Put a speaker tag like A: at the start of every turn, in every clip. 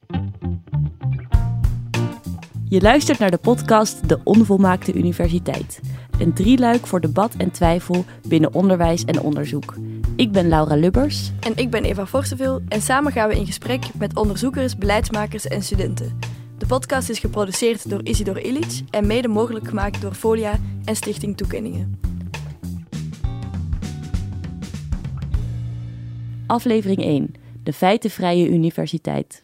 A: Je luistert naar de podcast De Onvolmaakte Universiteit. Een drieluik voor debat en twijfel binnen onderwijs en onderzoek. Ik ben Laura Lubbers.
B: En ik ben Eva Forsteveel en samen gaan we in gesprek met onderzoekers, beleidsmakers en studenten. De podcast is geproduceerd door Isidor Ilic en mede mogelijk gemaakt door Folia en Stichting Toekenningen.
A: Aflevering 1. De feitenvrije universiteit.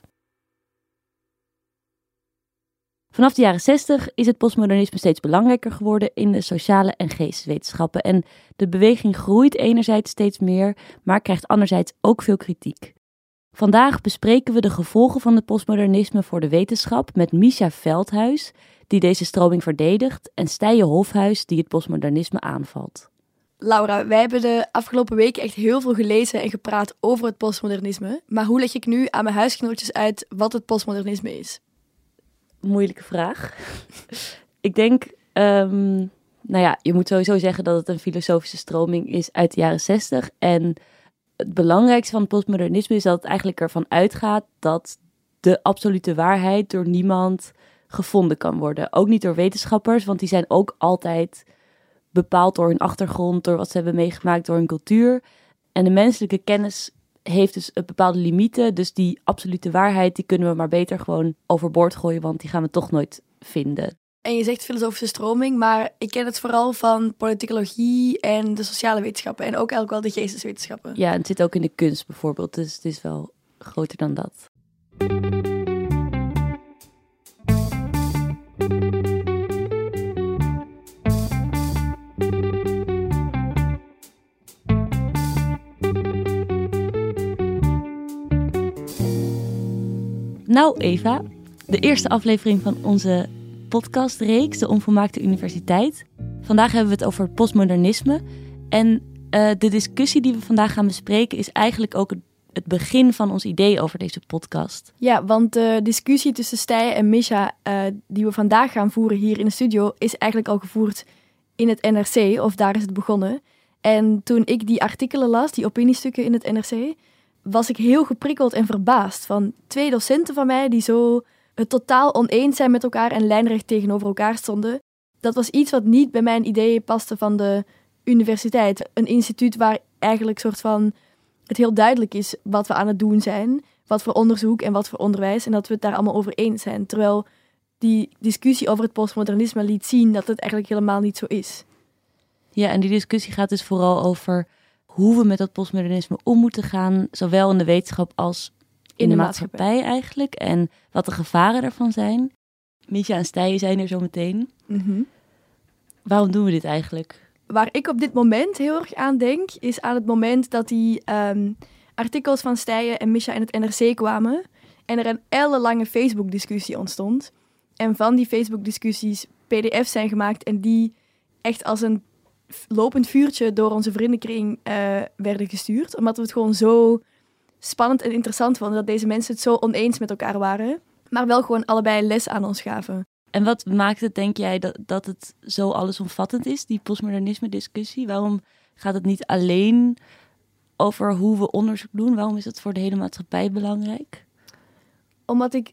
A: Vanaf de jaren 60 is het postmodernisme steeds belangrijker geworden in de sociale en geesteswetenschappen. En de beweging groeit enerzijds steeds meer, maar krijgt anderzijds ook veel kritiek. Vandaag bespreken we de gevolgen van het postmodernisme voor de wetenschap met Mischa Veldhuis, die deze stroming verdedigt, en Stije Hofhuis, die het postmodernisme aanvalt.
B: Laura, wij hebben de afgelopen weken echt heel veel gelezen en gepraat over het postmodernisme. Maar hoe leg ik nu aan mijn huisgenootjes uit wat het postmodernisme is?
A: Moeilijke vraag. Ik denk, je moet sowieso zeggen dat het een filosofische stroming is uit de jaren 60. En het belangrijkste van het postmodernisme is dat het eigenlijk ervan uitgaat dat de absolute waarheid door niemand gevonden kan worden. Ook niet door wetenschappers, want die zijn ook altijd bepaald door hun achtergrond, door wat ze hebben meegemaakt, door hun cultuur. En de menselijke kennis heeft dus een bepaalde limieten. Dus die absolute waarheid, die kunnen we maar beter gewoon overboord gooien, want die gaan we toch nooit vinden.
B: En je zegt filosofische stroming, maar ik ken het vooral van politicologie en de sociale wetenschappen. En ook eigenlijk wel de geesteswetenschappen.
A: Ja, en het zit ook in de kunst bijvoorbeeld, dus het is wel groter dan dat. Nou Eva, de eerste aflevering van onze podcastreeks, De Onvolmaakte Universiteit. Vandaag hebben we het over het postmodernisme. En de discussie die we vandaag gaan bespreken is eigenlijk ook het begin van ons idee over deze podcast.
B: Ja, want de discussie tussen Stije en Mischa die we vandaag gaan voeren hier in de studio is eigenlijk al gevoerd in het NRC, of daar is het begonnen. En toen ik die artikelen las, die opiniestukken in het NRC, was ik heel geprikkeld en verbaasd van 2 docenten van mij die zo het totaal oneens zijn met elkaar en lijnrecht tegenover elkaar stonden. Dat was iets wat niet bij mijn ideeën paste van de universiteit. Een instituut waar eigenlijk soort van het heel duidelijk is wat we aan het doen zijn, wat voor onderzoek en wat voor onderwijs, en dat we het daar allemaal over eens zijn. Terwijl die discussie over het postmodernisme liet zien dat het eigenlijk helemaal niet zo is.
A: Ja, en die discussie gaat dus vooral over hoe we met dat postmodernisme om moeten gaan, zowel in de wetenschap als in de maatschappij eigenlijk. En wat de gevaren daarvan zijn. Mischa en Stije zijn er zo meteen.
B: Mm-hmm.
A: Waarom doen we dit eigenlijk?
B: Waar ik op dit moment heel erg aan denk, is aan het moment dat die artikels van Stije en Mischa in het NRC kwamen en er een ellenlange Facebook-discussie ontstond. En van die Facebook-discussies pdf's zijn gemaakt en die echt als een lopend vuurtje door onze vriendenkring werden gestuurd. Omdat we het gewoon zo spannend en interessant vonden dat deze mensen het zo oneens met elkaar waren, maar wel gewoon allebei les aan ons gaven.
A: En wat maakt het, denk jij, dat het zo allesomvattend is, die postmodernisme-discussie? Waarom gaat het niet alleen over hoe we onderzoek doen? Waarom is het voor de hele maatschappij belangrijk?
B: Omdat ik,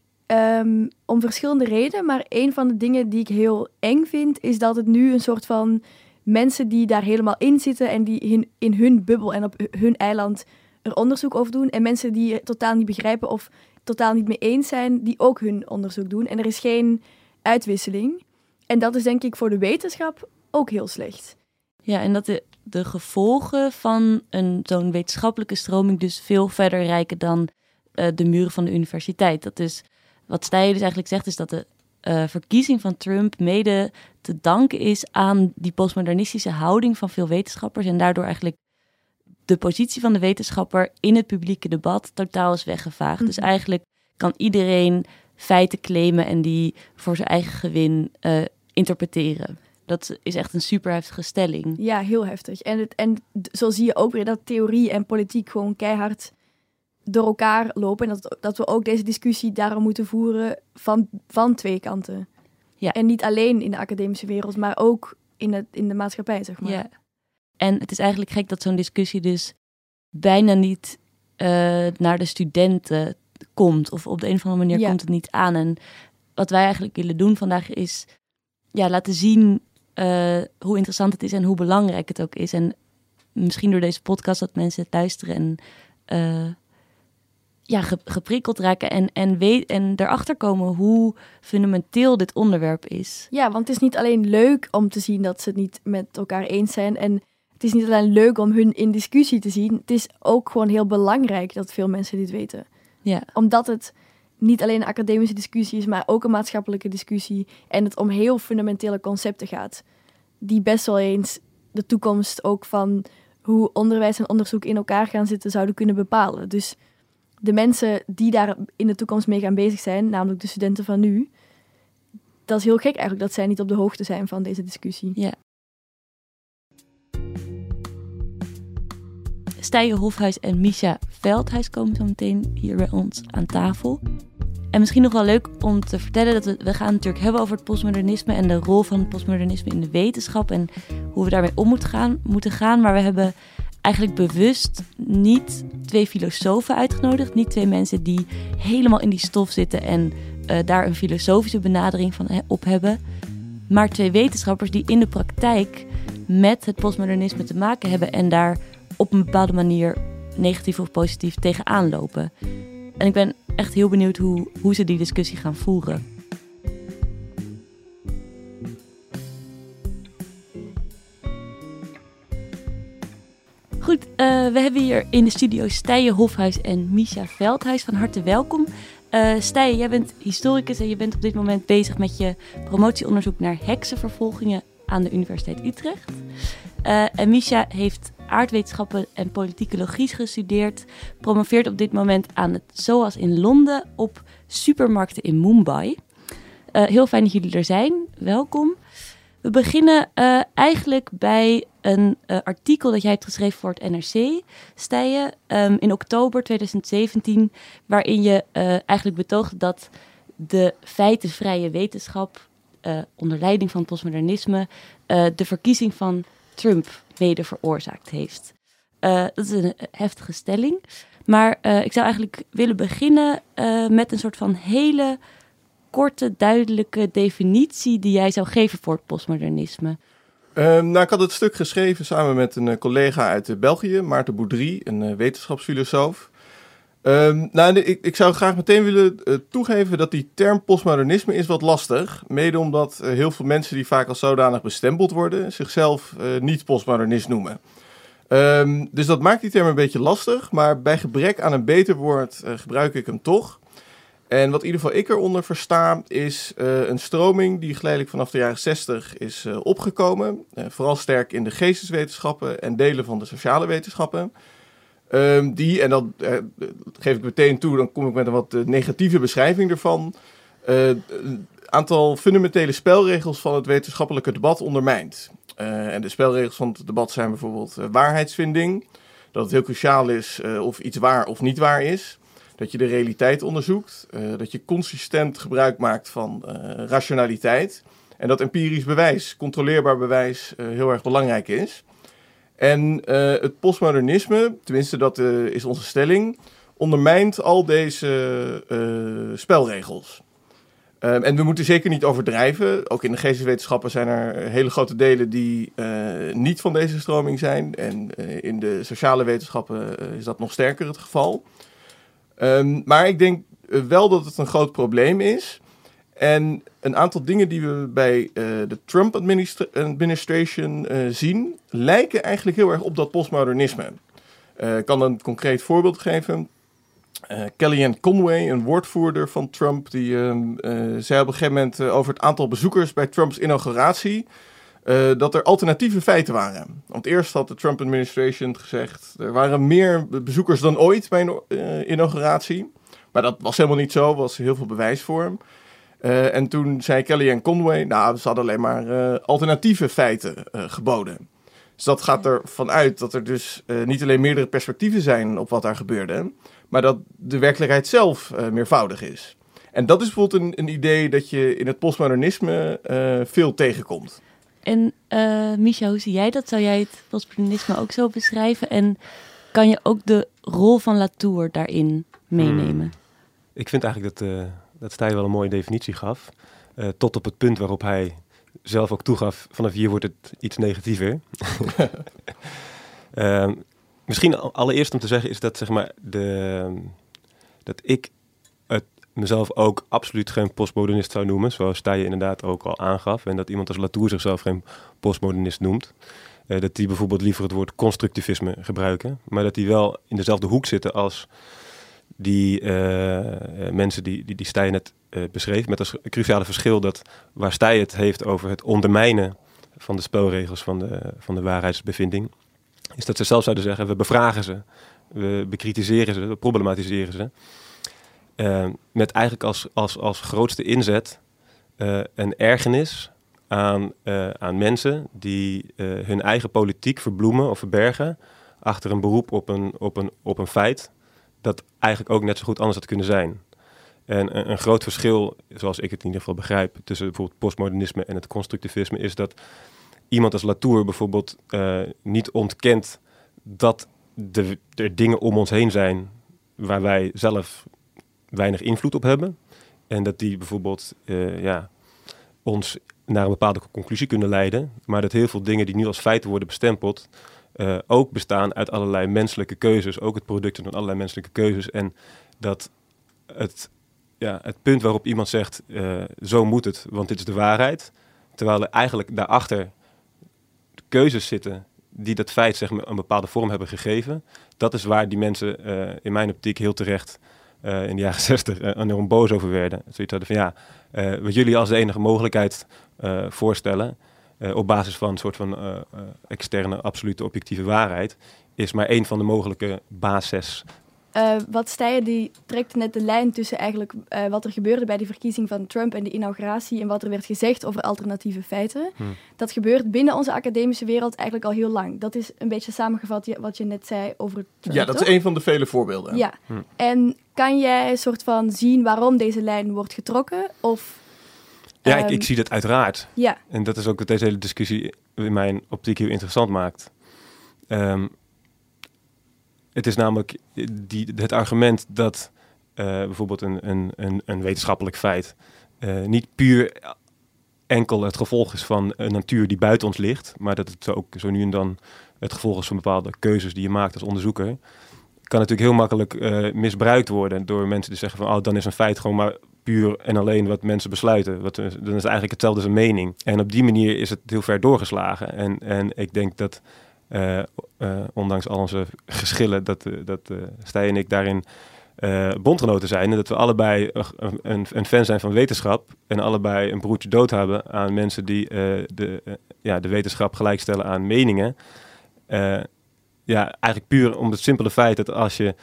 B: om verschillende redenen, maar een van de dingen die ik heel eng vind, is dat het nu een soort van mensen die daar helemaal in zitten en die in hun bubbel en op hun eiland er onderzoek over doen, en mensen die het totaal niet begrijpen of totaal niet mee eens zijn, die ook hun onderzoek doen. En er is geen uitwisseling. En dat is denk ik voor de wetenschap ook heel slecht.
A: Ja, en dat de gevolgen van zo'n wetenschappelijke stroming dus veel verder reiken dan de muren van de universiteit. Dat is, wat Stije dus eigenlijk zegt, is dat de verkiezing van Trump mede te danken is aan die postmodernistische houding van veel wetenschappers en daardoor eigenlijk de positie van de wetenschapper in het publieke debat totaal is weggevaagd. Mm-hmm. Dus eigenlijk kan iedereen feiten claimen en die voor zijn eigen gewin interpreteren. Dat is echt een super heftige stelling.
B: Ja, heel heftig. En zo zie je ook weer dat theorie en politiek gewoon keihard door elkaar lopen. En dat we ook deze discussie daarom moeten voeren van 2 kanten. Ja. En niet alleen in de academische wereld, maar ook in de maatschappij, zeg maar.
A: Ja. En het is eigenlijk gek dat zo'n discussie dus bijna niet naar de studenten komt. Of op de een of andere manier
B: Ja.
A: komt het niet aan. En wat wij eigenlijk willen doen vandaag is laten zien hoe interessant het is en hoe belangrijk het ook is. En misschien door deze podcast dat mensen het luisteren en geprikkeld raken en erachter komen hoe fundamenteel dit onderwerp is.
B: Ja, want het is niet alleen leuk om te zien dat ze het niet met elkaar eens zijn. En het is niet alleen leuk om hun in discussie te zien. Het is ook gewoon heel belangrijk dat veel mensen dit weten.
A: Ja.
B: Omdat het niet alleen een academische discussie is, maar ook een maatschappelijke discussie. En het om heel fundamentele concepten gaat. Die best wel eens de toekomst ook van hoe onderwijs en onderzoek in elkaar gaan zitten zouden kunnen bepalen. Dus de mensen die daar in de toekomst mee gaan bezig zijn, namelijk de studenten van nu, dat is heel gek eigenlijk dat zij niet op de hoogte zijn van deze discussie.
A: Ja. Stije Hofhuis en Misha Veldhuis komen zo meteen hier bij ons aan tafel. En misschien nog wel leuk om te vertellen dat we gaan natuurlijk hebben over het postmodernisme en de rol van het postmodernisme in de wetenschap en hoe we daarmee om moeten gaan. Maar we hebben eigenlijk bewust niet 2 filosofen uitgenodigd. Niet 2 mensen die helemaal in die stof zitten en daar een filosofische benadering van op hebben. Maar 2 wetenschappers die in de praktijk met het postmodernisme te maken hebben en daar op een bepaalde manier negatief of positief tegenaan lopen. En ik ben echt heel benieuwd hoe ze die discussie gaan voeren. Goed, we hebben hier in de studio Stije Hofhuis en Misha Veldhuis. Van harte welkom. Stije, jij bent historicus en je bent op dit moment bezig met je promotieonderzoek naar heksenvervolgingen aan de Universiteit Utrecht. En Misha heeft aardwetenschappen en politicologie gestudeerd. Promoveert op dit moment aan het SOAS in Londen op supermarkten in Mumbai. Heel fijn dat jullie er zijn. Welkom. We beginnen eigenlijk bij een artikel dat jij hebt geschreven voor het NRC, Stije, in oktober 2017, waarin je eigenlijk betoogde dat de feitenvrije wetenschap onder leiding van het postmodernisme de verkiezing van Trump mede veroorzaakt heeft. Dat is een heftige stelling. Maar ik zou eigenlijk willen beginnen met een soort van hele korte, duidelijke definitie die jij zou geven voor het postmodernisme.
C: Ik had het stuk geschreven samen met een collega uit België, Maarten Boudry, een wetenschapsfilosoof. Ik zou graag meteen willen toegeven dat die term postmodernisme is wat lastig. Mede omdat heel veel mensen die vaak als zodanig bestempeld worden, zichzelf niet postmodernist noemen. Dus dat maakt die term een beetje lastig, maar bij gebrek aan een beter woord gebruik ik hem toch. En wat in ieder geval ik eronder versta, is een stroming die geleidelijk vanaf de jaren 60 is opgekomen. Vooral sterk in de geesteswetenschappen en delen van de sociale wetenschappen. Die, en dat geef ik meteen toe, dan kom ik met een wat negatieve beschrijving ervan, een aantal fundamentele spelregels van het wetenschappelijke debat ondermijnt. En de spelregels van het debat zijn bijvoorbeeld waarheidsvinding, dat het heel cruciaal is of iets waar of niet waar is. Dat je de realiteit onderzoekt, dat je consistent gebruik maakt van rationaliteit. En dat empirisch bewijs, controleerbaar bewijs, heel erg belangrijk is. En het postmodernisme, tenminste dat is onze stelling, ondermijnt al deze spelregels. En we moeten zeker niet overdrijven. Ook in de geesteswetenschappen zijn er hele grote delen die niet van deze stroming zijn. En in de sociale wetenschappen is dat nog sterker het geval. Maar ik denk wel dat het een groot probleem is. En een aantal dingen die we bij de Trump administration zien, lijken eigenlijk heel erg op dat postmodernisme. Ik kan een concreet voorbeeld geven. Kellyanne Conway, een woordvoerder van Trump, die zei op een gegeven moment over het aantal bezoekers bij Trumps inauguratie, dat er alternatieve feiten waren. Want eerst had de Trump administration gezegd, er waren meer bezoekers dan ooit bij een inauguratie. Maar dat was helemaal niet zo, er was heel veel bewijs voor hem. En toen zei Kellyanne Conway, ze hadden alleen maar alternatieve feiten geboden. Dus dat gaat ervan uit dat er dus niet alleen meerdere perspectieven zijn op wat daar gebeurde, maar dat de werkelijkheid zelf meervoudig is. En dat is bijvoorbeeld een idee dat je in het postmodernisme veel tegenkomt.
A: En Misha, hoe zie jij dat? Zou jij het postmodernisme ook zo beschrijven? En kan je ook de rol van Latour daarin meenemen?
D: Ik vind eigenlijk dat Steyr wel een mooie definitie gaf. Tot op het punt waarop hij zelf ook toegaf, vanaf hier wordt het iets negatiever. Misschien allereerst om te zeggen is dat, zeg maar, dat ik mezelf ook absoluut geen postmodernist zou noemen, zoals Steyr inderdaad ook al aangaf. En dat iemand als Latour zichzelf geen postmodernist noemt. Dat die bijvoorbeeld liever het woord constructivisme gebruiken. Maar dat die wel in dezelfde hoek zitten als die mensen die Steyr net beschreef. Met als cruciale verschil dat waar Steyr het heeft over het ondermijnen van de spelregels van de waarheidsbevinding, is dat ze zelf zouden zeggen, we bevragen ze, we bekritiseren ze, we problematiseren ze. Met eigenlijk als grootste inzet een ergernis aan mensen die hun eigen politiek verbloemen of verbergen achter een beroep op een feit dat eigenlijk ook net zo goed anders had kunnen zijn. En een groot verschil, zoals ik het in ieder geval begrijp, tussen bijvoorbeeld postmodernisme en het constructivisme, is dat iemand als Latour bijvoorbeeld niet ontkent dat er dingen om ons heen zijn waar wij zelf weinig invloed op hebben. En dat die bijvoorbeeld ons naar een bepaalde conclusie kunnen leiden. Maar dat heel veel dingen die nu als feiten worden bestempeld ook bestaan uit allerlei menselijke keuzes. Ook het product van allerlei menselijke keuzes. En dat het punt waarop iemand zegt, zo moet het, want dit is de waarheid. Terwijl er eigenlijk daarachter keuzes zitten die dat feit, zeg maar, een bepaalde vorm hebben gegeven. Dat is waar die mensen in mijn optiek heel terecht in de jaren 60 enorm boos over werden. Zoiets hadden van wat jullie als de enige mogelijkheid voorstellen, op basis van een soort van externe, absolute, objectieve waarheid, is maar één van de mogelijke bases.
B: Wat Steyr, die trekt net de lijn tussen eigenlijk wat er gebeurde bij de verkiezing van Trump en de inauguratie en wat er werd gezegd over alternatieve feiten. Dat gebeurt binnen onze academische wereld eigenlijk al heel lang. Dat is een beetje samengevat wat je net zei over Trump.
C: Ja, dat is een van de vele voorbeelden.
B: Ja. En kan jij een soort van zien waarom deze lijn wordt getrokken? Of,
D: ja, ik zie dat uiteraard.
B: Ja.
D: En dat is ook wat deze hele discussie in mijn optiek heel interessant maakt. Het is namelijk het argument dat bijvoorbeeld een wetenschappelijk feit niet puur enkel het gevolg is van een natuur die buiten ons ligt, maar dat het ook zo nu en dan het gevolg is van bepaalde keuzes die je maakt als onderzoeker, kan natuurlijk heel makkelijk misbruikt worden door mensen die zeggen van, dan is een feit gewoon maar puur en alleen wat mensen besluiten. Dan is het eigenlijk hetzelfde als een mening. En op die manier is het heel ver doorgeslagen. En ik denk dat ondanks al onze geschillen, dat Steyr en ik daarin bondgenoten zijn. En dat we allebei een fan zijn van wetenschap. En allebei een broertje dood hebben aan mensen die de wetenschap gelijkstellen aan meningen. Eigenlijk puur om het simpele feit dat als je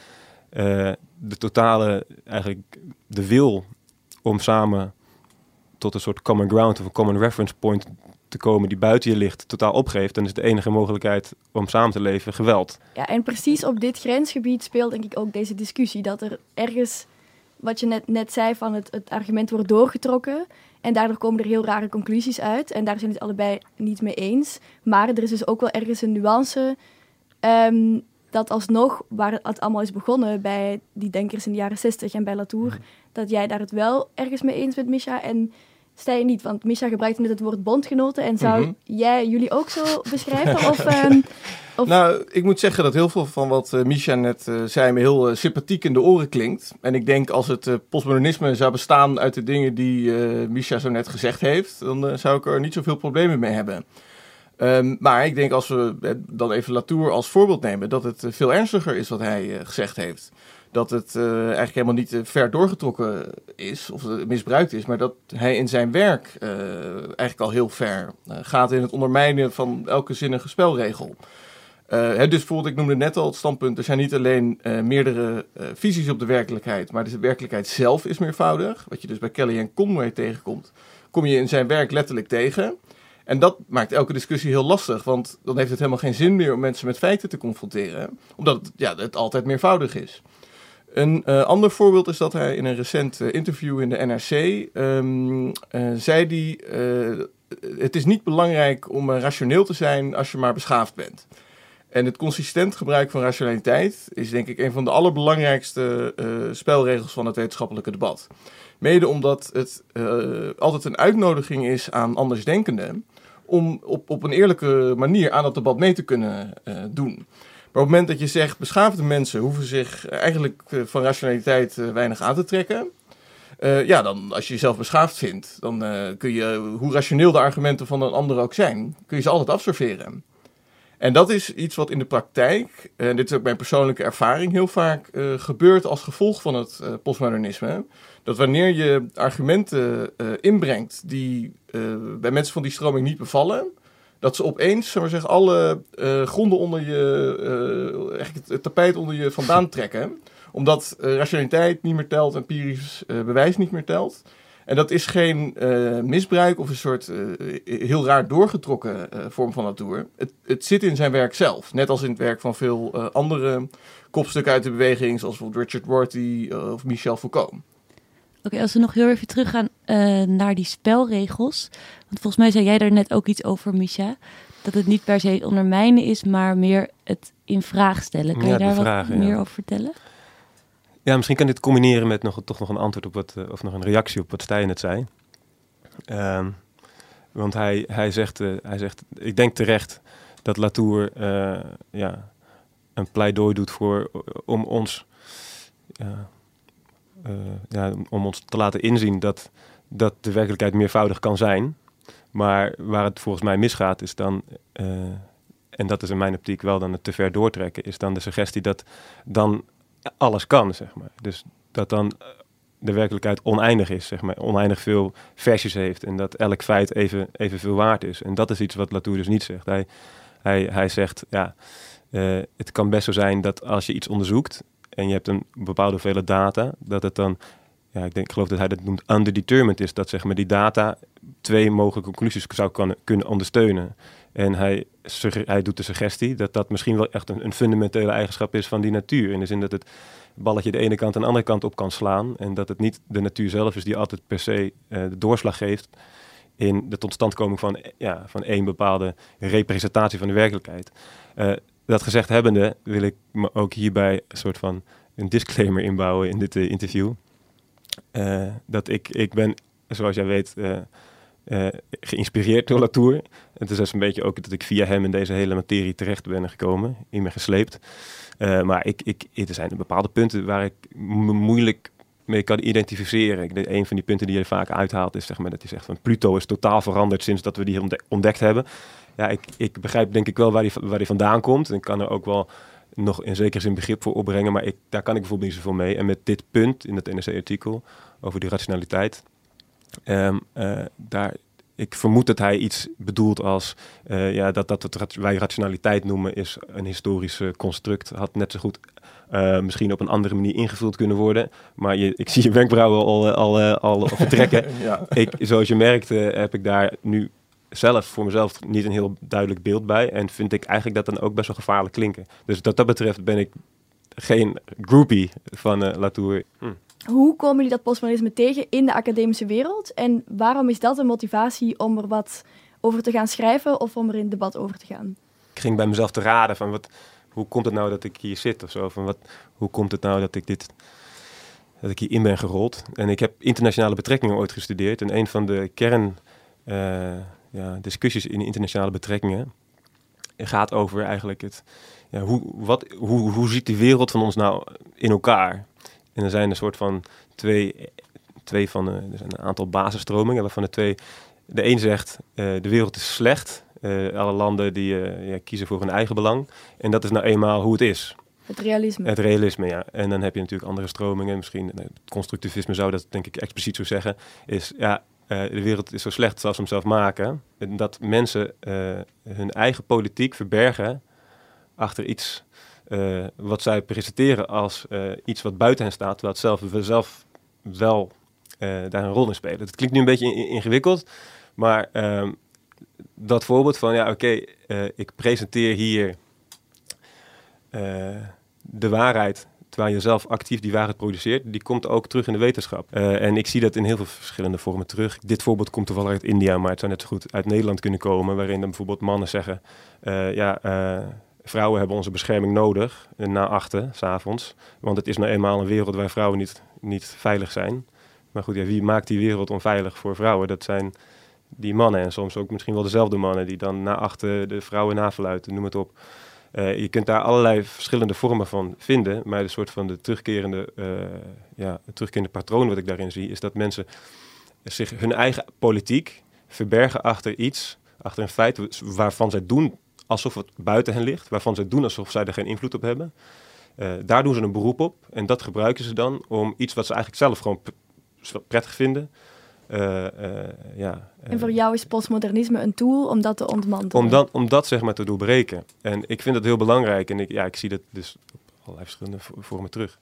D: de wil om samen tot een soort common ground of een common reference point te komen die buiten je ligt, totaal opgeeft, dan is de enige mogelijkheid om samen te leven geweld.
B: Ja, en precies op dit grensgebied speelt denk ik ook deze discussie. Dat er ergens, wat je net zei, van het argument wordt doorgetrokken en daardoor komen er heel rare conclusies uit. En daar zijn het allebei niet mee eens. Maar er is dus ook wel ergens een nuance dat alsnog, waar het allemaal is begonnen bij die denkers in de jaren 60 en bij Latour, dat jij daar het wel ergens mee eens bent, Misha, en Steyr niet. Want Misha gebruikt net het woord bondgenoten. En zou jij jullie ook zo beschrijven? Of...
C: Nou, ik moet zeggen dat heel veel van wat Misha net zei me heel sympathiek in de oren klinkt. En ik denk als het postmodernisme zou bestaan uit de dingen die Misha zo net gezegd heeft, dan zou ik er niet zoveel problemen mee hebben. Maar ik denk als we dan even Latour als voorbeeld nemen, dat het veel ernstiger is wat hij gezegd heeft. Dat het eigenlijk helemaal niet ver doorgetrokken is of misbruikt is, maar dat hij in zijn werk eigenlijk al heel ver gaat in het ondermijnen van elke zinnige spelregel. Dus bijvoorbeeld, ik noemde net al het standpunt, er zijn niet alleen meerdere visies op de werkelijkheid, maar de werkelijkheid zelf is meervoudig. Wat je dus bij Kelly en Conway tegenkomt, kom je in zijn werk letterlijk tegen. En dat maakt elke discussie heel lastig, want dan heeft het helemaal geen zin meer om mensen met feiten te confronteren, omdat het altijd meervoudig is. Een ander voorbeeld is dat hij in een recent interview in de NRC zei het is niet belangrijk om rationeel te zijn als je maar beschaafd bent. En het consistent gebruik van rationaliteit is denk ik een van de allerbelangrijkste spelregels van het wetenschappelijke debat. Mede omdat het altijd een uitnodiging is aan andersdenkenden om op een eerlijke manier aan dat debat mee te kunnen doen. Maar op het moment dat je zegt, beschaafde mensen hoeven zich eigenlijk van rationaliteit weinig aan te trekken. Dan als je jezelf beschaafd vindt, dan kun je, hoe rationeel de argumenten van een ander ook zijn, kun je ze altijd absorberen. En dat is iets wat in de praktijk, en dit is ook mijn persoonlijke ervaring, heel vaak gebeurt als gevolg van het postmodernisme. Dat wanneer je argumenten inbrengt die bij mensen van die stroming niet bevallen, dat ze opeens, zullen we zeggen, alle gronden onder je, eigenlijk het tapijt onder je vandaan trekken. Omdat rationaliteit niet meer telt, empirisch bewijs niet meer telt. En dat is geen misbruik of een soort heel raar doorgetrokken vorm van latour. Het zit in zijn werk zelf. Net als in het werk van veel andere kopstukken uit de beweging, zoals bijvoorbeeld Richard Rorty of Michel Foucault.
A: Oké, als we nog heel even teruggaan naar die spelregels. Want volgens mij zei jij daar net ook iets over, Misha. Dat het niet per se het ondermijnen is, maar meer het in vraag stellen. Kan je daar wat meer over vertellen?
D: Ja, misschien kan dit combineren met toch nog een antwoord op of nog een reactie op wat Stijn net zei. Want hij zegt, ik denk terecht dat Latour een pleidooi doet om ons te laten inzien dat de werkelijkheid meervoudig kan zijn. Maar waar het volgens mij misgaat is dan, en dat is in mijn optiek wel dan het te ver doortrekken, is dan de suggestie dat dan alles kan, zeg maar. Dus dat dan de werkelijkheid oneindig is, zeg maar. Oneindig veel versies heeft en dat elk feit evenveel waard is. En dat is iets wat Latour dus niet zegt. Hij zegt, het kan best zo zijn dat als je iets onderzoekt en je hebt een bepaalde hoeveelheid data, dat het dan, ik geloof dat hij dat noemt underdetermined is, dat zeg maar die data 2 mogelijke conclusies zou kunnen ondersteunen. En hij doet de suggestie dat dat misschien wel echt een fundamentele eigenschap is van die natuur. In de zin dat het balletje de ene kant en de andere kant op kan slaan. En dat het niet de natuur zelf is die altijd per se de doorslag geeft in de totstandkoming van één bepaalde representatie van de werkelijkheid. Dat gezegd hebbende wil ik me ook hierbij een soort van een disclaimer inbouwen in dit interview. Dat ik ben, zoals jij weet, geïnspireerd door Latour. Het is dus een beetje ook dat ik via hem in deze hele materie terecht ben gekomen, in me gesleept. Maar er zijn bepaalde punten waar ik me moeilijk mee kan identificeren. Een van die punten die je vaak uithaalt is, zeg maar, dat hij zegt van Pluto is totaal veranderd sinds dat we die ontdekt hebben. Ja, ik begrijp denk ik wel waar die vandaan komt. En ik kan er ook wel nog in zekere zin begrip voor opbrengen, maar daar kan ik bijvoorbeeld niet zoveel mee. En met dit punt in het NRC-artikel over die rationaliteit, ik vermoed dat hij iets bedoelt als dat wat wij rationaliteit noemen is een historisch construct. Had net zo goed misschien op een andere manier ingevuld kunnen worden. Maar ik zie je wenkbrauwen al vertrekken. Ja. Zoals je merkt heb ik daar nu zelf voor mezelf niet een heel duidelijk beeld bij. En vind ik eigenlijk dat dan ook best wel gevaarlijk klinken. Dus wat dat betreft ben ik geen groupie van Latour.
B: Hoe komen jullie dat postmodernisme tegen in de academische wereld? En waarom is dat een motivatie om er wat over te gaan schrijven of om er in debat over te gaan?
D: Ik ging bij mezelf te raden van hoe komt het nou dat ik hier zit of zo? Hoe komt het nou dat ik hierin ben gerold? En ik heb internationale betrekkingen ooit gestudeerd. En een van de discussies in internationale betrekkingen gaat over eigenlijk hoe ziet de wereld van ons nou in elkaar? En er zijn een soort van er zijn een aantal basisstromingen waarvan de een zegt de wereld is slecht. Alle landen die kiezen voor hun eigen belang. En dat is nou eenmaal hoe het is.
B: Het realisme.
D: Het realisme, ja. En dan heb je natuurlijk andere stromingen. Misschien het constructivisme zou dat denk ik expliciet zo zeggen. Is de wereld is zo slecht zoals ze hem zelf maken. En dat mensen hun eigen politiek verbergen achter iets wat zij presenteren als iets wat buiten hen staat, terwijl het zelf wel daar een rol in spelen. Het klinkt nu een beetje ingewikkeld, maar dat voorbeeld van ik presenteer hier de waarheid, terwijl je zelf actief die waarheid produceert, die komt ook terug in de wetenschap. En ik zie dat in heel veel verschillende vormen terug. Dit voorbeeld komt toevallig uit India, maar het zou net zo goed uit Nederland kunnen komen, waarin dan bijvoorbeeld mannen zeggen, vrouwen hebben onze bescherming nodig na 8 s'avonds. Want het is nou eenmaal een wereld waar vrouwen niet veilig zijn. Maar goed, wie maakt die wereld onveilig voor vrouwen? Dat zijn die mannen en soms ook misschien wel dezelfde mannen die dan na 8 de vrouwen nafluiten, noem het op. Je kunt daar allerlei verschillende vormen van vinden, maar een soort van het terugkerende patroon wat ik daarin zie, is dat mensen zich hun eigen politiek verbergen achter een feit waarvan zij doen alsof het buiten hen ligt, waarvan zij doen alsof zij er geen invloed op hebben. Daar doen ze een beroep op en dat gebruiken ze dan om iets wat ze eigenlijk zelf gewoon prettig vinden.
B: En voor jou is postmodernisme een tool om dat te ontmantelen?
D: Om dat zeg maar te doorbreken. En ik vind dat heel belangrijk en ik zie dat dus op allerlei verschillende vormen terug.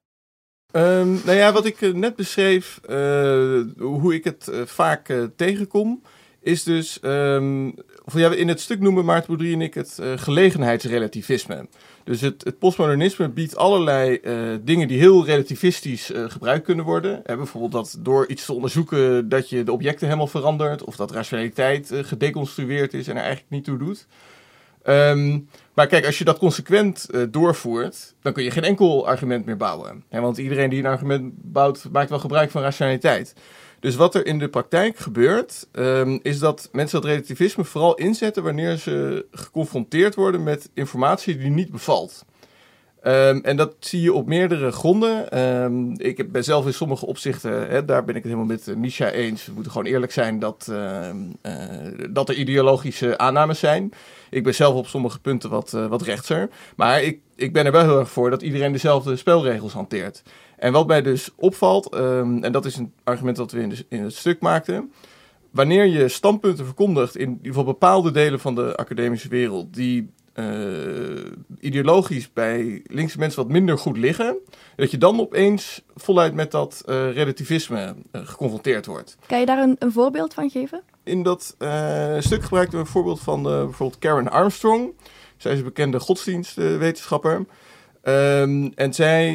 C: Wat ik net beschreef, hoe ik het vaak tegenkom, is dus, in het stuk noemen Maarten Boudry en ik het gelegenheidsrelativisme. Dus het postmodernisme biedt allerlei dingen die heel relativistisch gebruikt kunnen worden. Bijvoorbeeld dat door iets te onderzoeken dat je de objecten helemaal verandert, of dat rationaliteit gedeconstrueerd is en er eigenlijk niet toe doet. Maar kijk, als je dat consequent doorvoert, dan kun je geen enkel argument meer bouwen. Want iedereen die een argument bouwt, maakt wel gebruik van rationaliteit. Dus wat er in de praktijk gebeurt, is dat mensen dat relativisme vooral inzetten wanneer ze geconfronteerd worden met informatie die niet bevalt. En dat zie je op meerdere gronden. Ik ben zelf in sommige opzichten, daar ben ik het helemaal met Misha eens. We moeten gewoon eerlijk zijn dat er ideologische aannames zijn. Ik ben zelf op sommige punten wat rechtser. Maar ik ben er wel heel erg voor dat iedereen dezelfde spelregels hanteert. En wat mij dus opvalt, en dat is een argument dat we in het stuk maakten. Wanneer je standpunten verkondigt in ieder geval bepaalde delen van de academische wereld die ideologisch bij linkse mensen wat minder goed liggen, dat je dan opeens voluit met dat relativisme geconfronteerd wordt.
B: Kan je daar een voorbeeld van geven?
C: In dat stuk gebruikten we een voorbeeld van bijvoorbeeld Karen Armstrong. Zij is een bekende godsdienstwetenschapper. En zij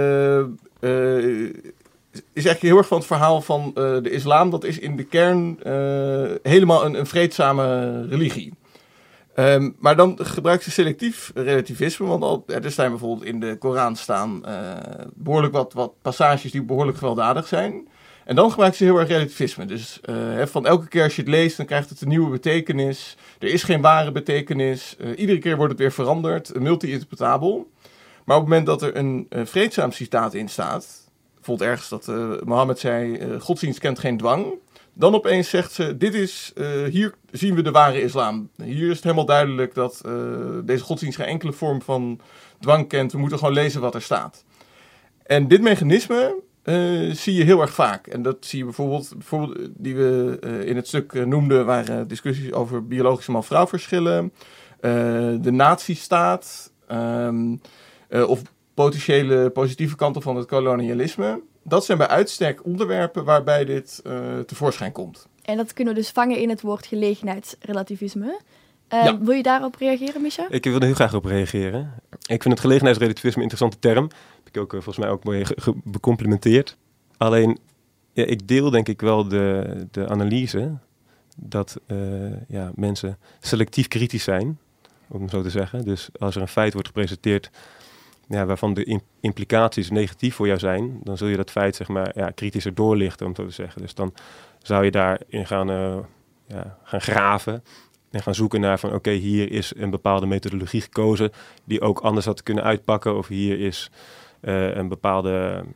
C: is eigenlijk heel erg van het verhaal van de islam. Dat is in de kern helemaal een vreedzame religie. Maar dan gebruikt ze selectief relativisme. Want er staan bijvoorbeeld in de Koran behoorlijk wat passages die behoorlijk gewelddadig zijn. En dan gebruikt ze heel erg relativisme. Dus van elke keer als je het leest, dan krijgt het een nieuwe betekenis. Er is geen ware betekenis. Iedere keer wordt het weer veranderd. Multi-interpretabel. Maar op het moment dat er een vreedzaam citaat in staat, bijvoorbeeld ergens dat Mohammed zei, godsdienst kent geen dwang. Dan opeens zegt ze, hier zien we de ware islam. Hier is het helemaal duidelijk dat deze godsdienst geen enkele vorm van dwang kent. We moeten gewoon lezen wat er staat. En dit mechanisme zie je heel erg vaak. En dat zie je bijvoorbeeld die we in het stuk noemden, waren discussies over biologische man-vrouw verschillen, de nazistaat, of potentiële positieve kanten van het kolonialisme. Dat zijn bij uitstek onderwerpen waarbij dit tevoorschijn komt.
B: En dat kunnen we dus vangen in het woord gelegenheidsrelativisme.
C: Ja.
B: Wil je daarop reageren, Misha?
D: Ik wil er heel graag op reageren. Ik vind het gelegenheidsrelativisme een interessante term. Heb ik ook volgens mij ook mooi becomplimenteerd. Alleen, ik deel denk ik wel de analyse dat mensen selectief kritisch zijn, om het zo te zeggen. Dus als er een feit wordt gepresenteerd waarvan de implicaties negatief voor jou zijn, dan zul je dat feit kritischer doorlichten, om het zo te zeggen. Dus dan zou je daarin gaan graven en gaan zoeken naar van oké, hier is een bepaalde methodologie gekozen die ook anders had kunnen uitpakken, of hier is een bepaalde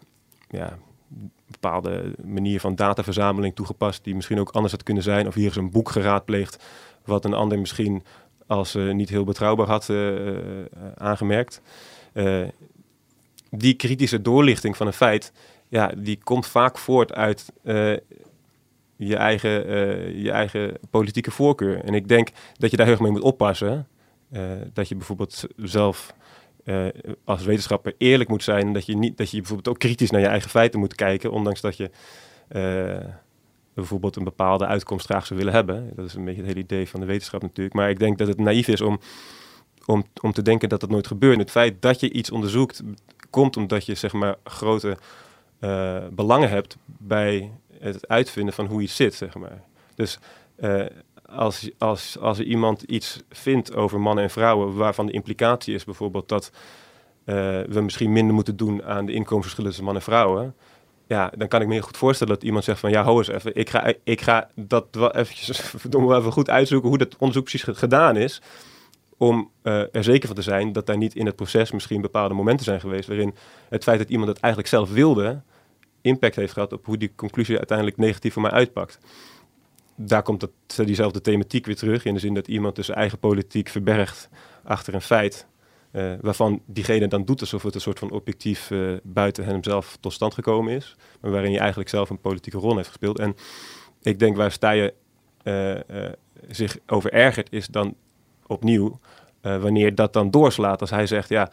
D: manier van dataverzameling toegepast die misschien ook anders had kunnen zijn, of hier is een boek geraadpleegd wat een ander misschien als niet heel betrouwbaar had aangemerkt. Die kritische doorlichting van een feit, die komt vaak voort uit je eigen politieke voorkeur. En ik denk dat je daar heel erg mee moet oppassen. Dat je bijvoorbeeld zelf als wetenschapper eerlijk moet zijn. Dat je bijvoorbeeld ook kritisch naar je eigen feiten moet kijken, ondanks dat je bijvoorbeeld een bepaalde uitkomst graag zou willen hebben. Dat is een beetje het hele idee van de wetenschap natuurlijk. Maar ik denk dat het naïef is om te denken dat dat nooit gebeurt. Het feit dat je iets onderzoekt, komt omdat je grote belangen hebt bij het uitvinden van hoe iets zit, Dus als er iemand iets vindt over mannen en vrouwen, waarvan de implicatie is bijvoorbeeld dat we misschien minder moeten doen aan de inkomensverschillen tussen mannen en vrouwen, ja, dan kan ik me heel goed voorstellen dat iemand zegt van, ja, hou eens even, ik ga dat wel eventjes, verdomme, even goed uitzoeken hoe dat onderzoek precies gedaan is, om er zeker van te zijn dat daar niet in het proces misschien bepaalde momenten zijn geweest waarin het feit dat iemand het eigenlijk zelf wilde, impact heeft gehad op hoe die conclusie uiteindelijk negatief voor mij uitpakt. Daar komt diezelfde thematiek weer terug, in de zin dat iemand dus zijn eigen politiek verbergt achter een feit, waarvan diegene dan doet alsof het een soort van objectief buiten hemzelf tot stand gekomen is, maar waarin je eigenlijk zelf een politieke rol heeft gespeeld. En ik denk waar Staaije zich over ergert, is dan opnieuw wanneer dat dan doorslaat. Als hij zegt, ja,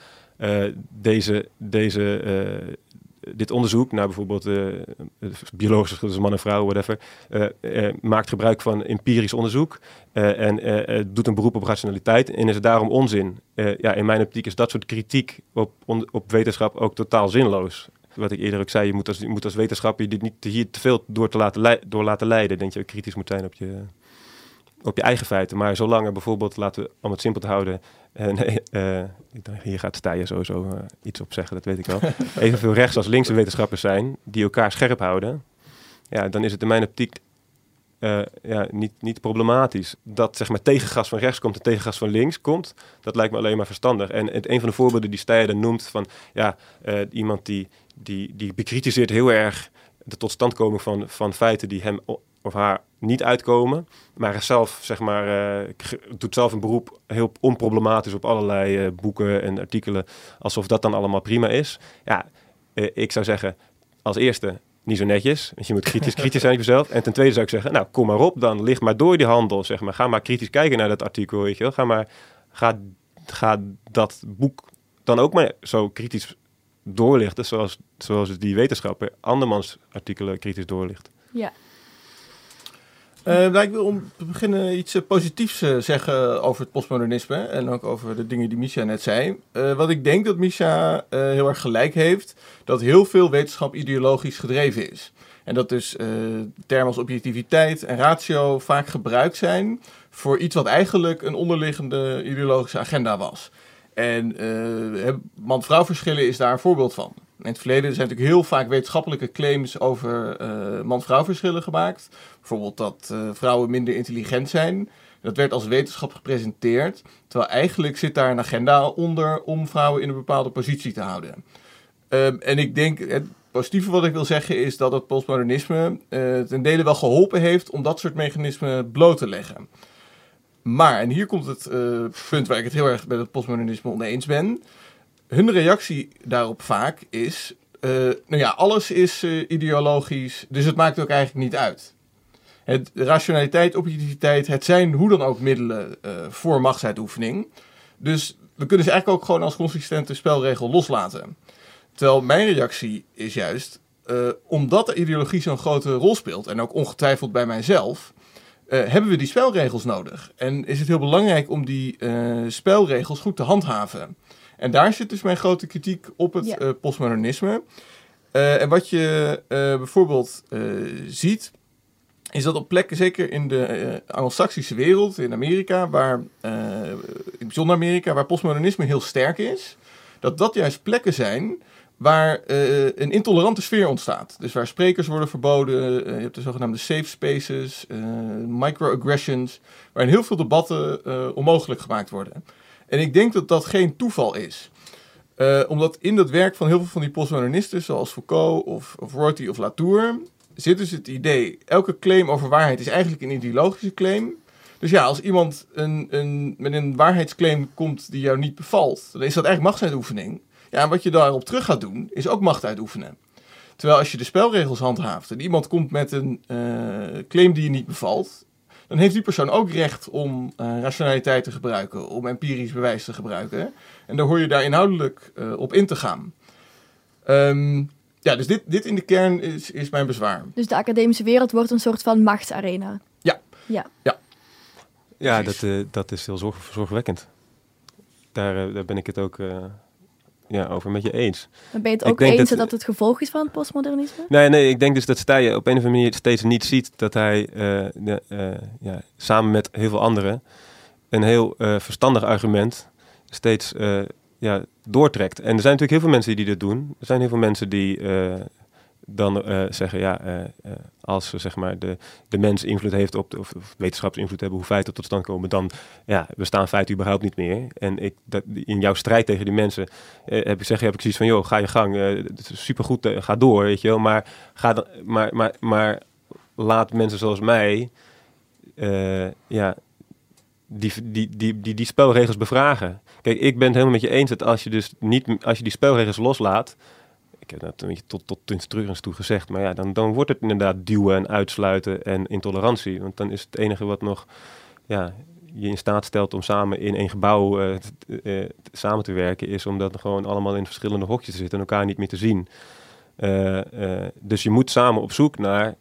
D: dit onderzoek naar bijvoorbeeld biologische verschillen tussen man en vrouw, whatever, maakt gebruik van empirisch onderzoek en doet een beroep op rationaliteit en is het daarom onzin. In mijn optiek is dat soort kritiek op wetenschap ook totaal zinloos. Wat ik eerder ook zei, je moet als wetenschapper je dit niet hier te veel door laten leiden. Ik denk dat je kritisch moet zijn op je eigen feiten. Maar zolang er bijvoorbeeld, laten we om het simpel te houden, hier gaat Staaije sowieso iets op zeggen, dat weet ik wel. Evenveel rechts als linkse wetenschappers zijn die elkaar scherp houden. Ja, dan is het in mijn optiek niet problematisch. Dat zeg maar tegengas van rechts komt en tegengas van links komt, dat lijkt me alleen maar verstandig. En een van de voorbeelden die Staaije dan noemt van iemand die bekritiseert heel erg de totstandkoming van feiten die hem of haar niet uitkomen, maar zelf, zeg maar, doet zelf een beroep heel onproblematisch op allerlei boeken en artikelen, alsof dat dan allemaal prima is. Ja, ik zou zeggen, als eerste, niet zo netjes, want je moet kritisch zijn op jezelf. En ten tweede zou ik zeggen, nou, kom maar op, dan licht maar door die handel, zeg maar. Ga maar kritisch kijken naar dat artikel, weet je wel. Ga dat boek dan ook maar zo kritisch doorlichten, zoals die wetenschapper andermans artikelen kritisch doorlicht.
B: Ja.
C: Ik wil om te beginnen iets positiefs zeggen over het postmodernisme en ook over de dingen die Misha net zei. Want ik denk dat Misha heel erg gelijk heeft dat heel veel wetenschap ideologisch gedreven is. En dat dus termen als objectiviteit en ratio vaak gebruikt zijn voor iets wat eigenlijk een onderliggende ideologische agenda was. En man-vrouw verschillen is daar een voorbeeld van. In het verleden zijn natuurlijk heel vaak wetenschappelijke claims over man-vrouw verschillen gemaakt. Bijvoorbeeld dat vrouwen minder intelligent zijn. Dat werd als wetenschap gepresenteerd. Terwijl eigenlijk zit daar een agenda onder om vrouwen in een bepaalde positie te houden. En ik denk, het positieve wat ik wil zeggen is dat het postmodernisme ten dele wel geholpen heeft om dat soort mechanismen bloot te leggen. Maar, en hier komt het punt waar ik het heel erg met het postmodernisme oneens ben. Hun reactie daarop vaak is, alles is ideologisch, dus het maakt ook eigenlijk niet uit. Rationaliteit, objectiviteit, het zijn hoe dan ook middelen voor machtsuitoefening. Dus we kunnen ze eigenlijk ook gewoon als consistente spelregel loslaten. Terwijl mijn reactie is juist, omdat de ideologie zo'n grote rol speelt, en ook ongetwijfeld bij mijzelf, hebben we die spelregels nodig. En is het heel belangrijk om die spelregels goed te handhaven. En daar zit dus mijn grote kritiek op het postmodernisme. En wat je bijvoorbeeld ziet, is dat op plekken, zeker in de Anglo-Saxische wereld, in Amerika, in bijzonder Amerika, waar postmodernisme heel sterk is, dat juist plekken zijn waar een intolerante sfeer ontstaat. Dus waar sprekers worden verboden, je hebt de zogenaamde safe spaces, microaggressions, waarin heel veel debatten onmogelijk gemaakt worden. En ik denk dat dat geen toeval is. Omdat in dat werk van heel veel van die postmodernisten, zoals Foucault of Rorty of Latour, zit dus het idee, elke claim over waarheid is eigenlijk een ideologische claim. Dus ja, als iemand met een waarheidsclaim komt die jou niet bevalt, dan is dat eigenlijk machtsuitoefening. Ja, en wat je daarop terug gaat doen, is ook macht uitoefenen. Terwijl als je de spelregels handhaaft en iemand komt met een claim die je niet bevalt, dan heeft die persoon ook recht om rationaliteit te gebruiken, om empirisch bewijs te gebruiken. En dan hoor je daar inhoudelijk op in te gaan. Dus dit in de kern is mijn bezwaar.
B: Dus de academische wereld wordt een soort van machtsarena.
D: Ja, dat is heel zorgwekkend. Daar ben ik het ook over met je eens.
B: Maar ben je het ook eens dat het gevolg is van het postmodernisme?
D: Nee, ik denk dus dat Steyr op een of andere manier steeds niet ziet dat hij samen met heel veel anderen een heel verstandig argument steeds doortrekt. En er zijn natuurlijk heel veel mensen die dit doen. Er zijn heel veel mensen die dan zeggen, als zeg maar de mens invloed heeft op of wetenschapsinvloed hebben, hoe feiten tot stand komen, dan bestaan feiten überhaupt niet meer. En in jouw strijd tegen die mensen heb ik zoiets van, joh, ga je gang, het is supergoed, ga door, weet je wel, maar laat mensen zoals mij die spelregels bevragen. Kijk, ik ben het helemaal met je eens dat als je die spelregels loslaat, ik heb dat een beetje tot treurens toe gezegd, maar dan wordt het inderdaad duwen en uitsluiten en intolerantie. Want dan is het enige wat nog je in staat stelt om samen in één gebouw samen te werken, is om dat gewoon allemaal in verschillende hokjes te zitten en elkaar niet meer te zien. Dus je moet samen op zoek naar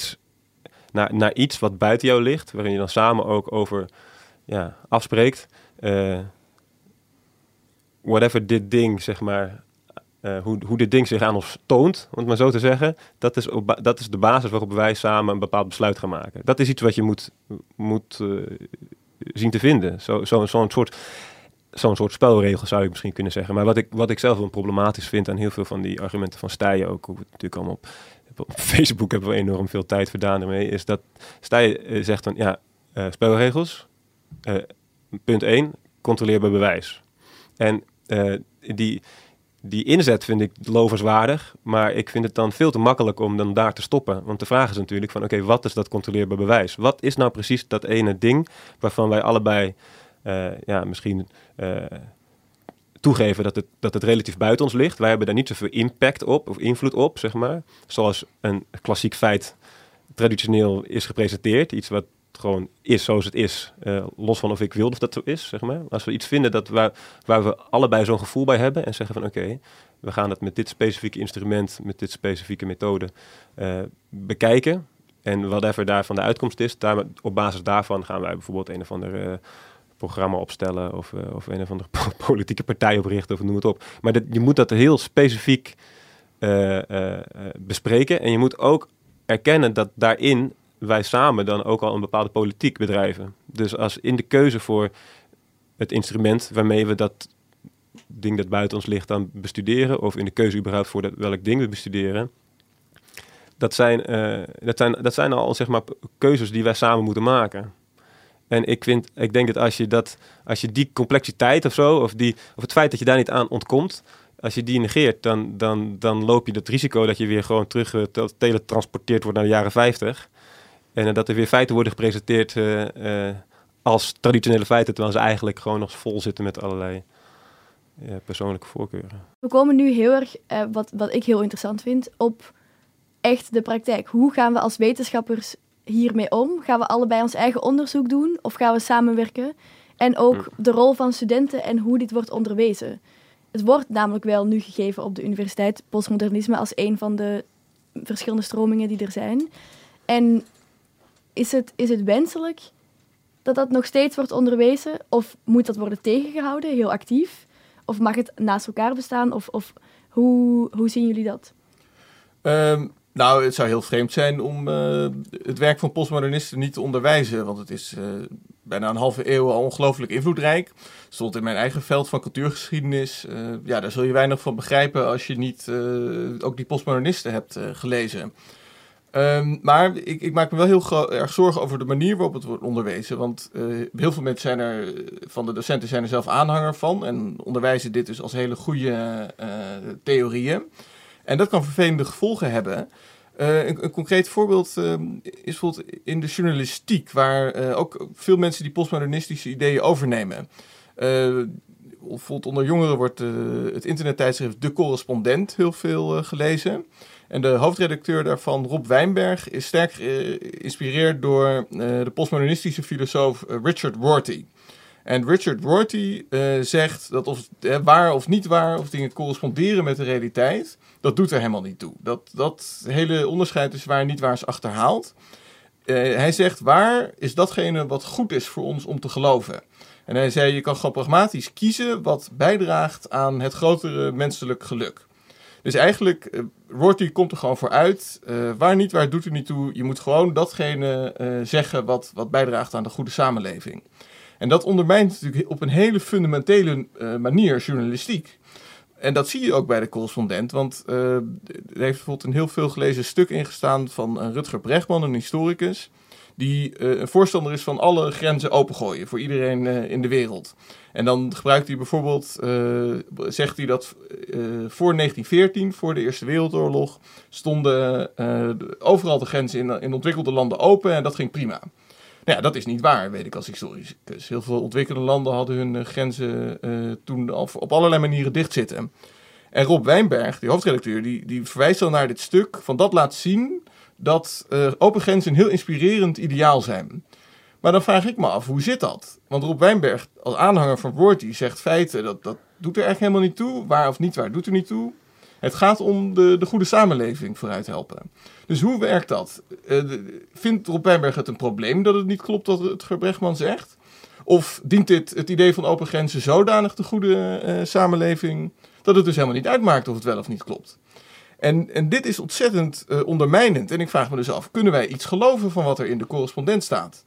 D: iets wat buiten jou ligt, waarin je dan samen ook over afspreekt. Whatever dit ding, zeg maar, hoe dit ding zich aan ons toont, om het maar zo te zeggen, dat is de basis waarop wij samen een bepaald besluit gaan maken. Dat is iets wat je moet zien te vinden. Zo'n soort spelregel zou ik misschien kunnen zeggen. Maar wat ik zelf wel problematisch vind aan heel veel van die argumenten van Steyr, ook hoe het natuurlijk allemaal op Facebook hebben we enorm veel tijd verdaan ermee, is dat Steyr zegt van, spelregels, punt 1, controleerbaar bewijs. En die inzet vind ik lovenswaardig, maar ik vind het dan veel te makkelijk om dan daar te stoppen. Want de vraag is natuurlijk van, oké, wat is dat controleerbaar bewijs? Wat is nou precies dat ene ding waarvan wij allebei misschien toegeven dat het relatief buiten ons ligt. Wij hebben daar niet zoveel impact op of invloed op, zeg maar. Zoals een klassiek feit traditioneel is gepresenteerd. Iets wat gewoon is zoals het is, los van of ik wil of dat zo is, zeg maar. Als we iets vinden waar we allebei zo'n gevoel bij hebben en zeggen van oké, we gaan dat met dit specifieke instrument, met dit specifieke methode bekijken. En whatever daarvan de uitkomst is, op basis daarvan gaan wij bijvoorbeeld een of ander programma opstellen of een of andere politieke partij oprichten of noem het op. Maar je moet dat heel specifiek bespreken en je moet ook erkennen dat daarin wij samen dan ook al een bepaalde politiek bedrijven. Dus als in de keuze voor het instrument waarmee we dat ding dat buiten ons ligt dan bestuderen, of in de keuze überhaupt voor welk ding we bestuderen, dat zijn al, zeg maar, keuzes die wij samen moeten maken. En ik denk dat als je die complexiteit of zo, of het feit dat je daar niet aan ontkomt, als je die negeert, dan loop je het risico dat je weer gewoon terug teletransporteerd wordt naar de jaren 50. En dat er weer feiten worden gepresenteerd als traditionele feiten, terwijl ze eigenlijk gewoon nog vol zitten met allerlei persoonlijke voorkeuren.
B: We komen nu heel erg, wat ik heel interessant vind, op echt de praktijk. Hoe gaan we als wetenschappers hiermee om? Gaan we allebei ons eigen onderzoek doen of gaan we samenwerken? En ook de rol van studenten en hoe dit wordt onderwezen. Het wordt namelijk wel nu gegeven op de universiteit, postmodernisme, als een van de verschillende stromingen die er zijn. En is het wenselijk dat dat nog steeds wordt onderwezen? Of moet dat worden tegengehouden, heel actief? Of mag het naast elkaar bestaan? Of hoe zien jullie dat?
C: Nou, het zou heel vreemd zijn om het werk van postmodernisten niet te onderwijzen. Want het is bijna een halve eeuw al ongelooflijk invloedrijk. Stond in mijn eigen veld van cultuurgeschiedenis. Daar zul je weinig van begrijpen als je niet ook die postmodernisten hebt gelezen. Maar ik maak me wel heel erg zorgen over de manier waarop het wordt onderwezen. Want heel veel mensen van de docenten zijn er zelf aanhanger van. En onderwijzen dit dus als hele goede theorieën. En dat kan vervelende gevolgen hebben. Een concreet voorbeeld is bijvoorbeeld in de journalistiek, waar ook veel mensen die postmodernistische ideeën overnemen. Bijvoorbeeld onder jongeren wordt het internettijdschrift De Correspondent heel veel gelezen. En de hoofdredacteur daarvan, Rob Wijnberg, is sterk geïnspireerd door de postmodernistische filosoof Richard Rorty. En Richard Rorty zegt dat of waar of niet waar, of dingen corresponderen met de realiteit, dat doet er helemaal niet toe. Dat hele onderscheid tussen waar en niet waar is achterhaald. Hij zegt, waar is datgene wat goed is voor ons om te geloven. En hij zei, je kan gewoon pragmatisch kiezen wat bijdraagt aan het grotere menselijk geluk. Dus eigenlijk, Rorty komt er gewoon voor uit. Waar doet er niet toe. Je moet gewoon datgene zeggen wat bijdraagt aan de goede samenleving. En dat ondermijnt natuurlijk op een hele fundamentele manier journalistiek. En dat zie je ook bij de correspondent. Want er heeft bijvoorbeeld een heel veel gelezen stuk ingestaan van Rutger Bregman, een historicus. Die een voorstander is van alle grenzen opengooien voor iedereen in de wereld. En dan gebruikt hij bijvoorbeeld, zegt hij dat voor 1914, voor de Eerste Wereldoorlog, stonden overal de grenzen in ontwikkelde landen open en dat ging prima. Nou ja, dat is niet waar, weet ik als historicus. Heel veel ontwikkelde landen hadden hun grenzen toen op allerlei manieren dichtzitten. En Rob Wijnberg, die hoofdredacteur, die verwijst dan naar dit stuk, van dat laat zien dat open grenzen een heel inspirerend ideaal zijn. Maar dan vraag ik me af, hoe zit dat? Want Rob Wijnberg, als aanhanger van Rorty, zegt feiten, dat doet er eigenlijk helemaal niet toe. Waar of niet waar, doet er niet toe. Het gaat om de goede samenleving vooruit helpen. Dus hoe werkt dat? Vindt Rob Wijnberg het een probleem dat het niet klopt wat Rutger Bregman zegt? Of dient dit het idee van open grenzen zodanig de goede samenleving dat het dus helemaal niet uitmaakt of het wel of niet klopt? En dit is ontzettend ondermijnend. En ik vraag me dus af, kunnen wij iets geloven van wat er in de correspondent staat?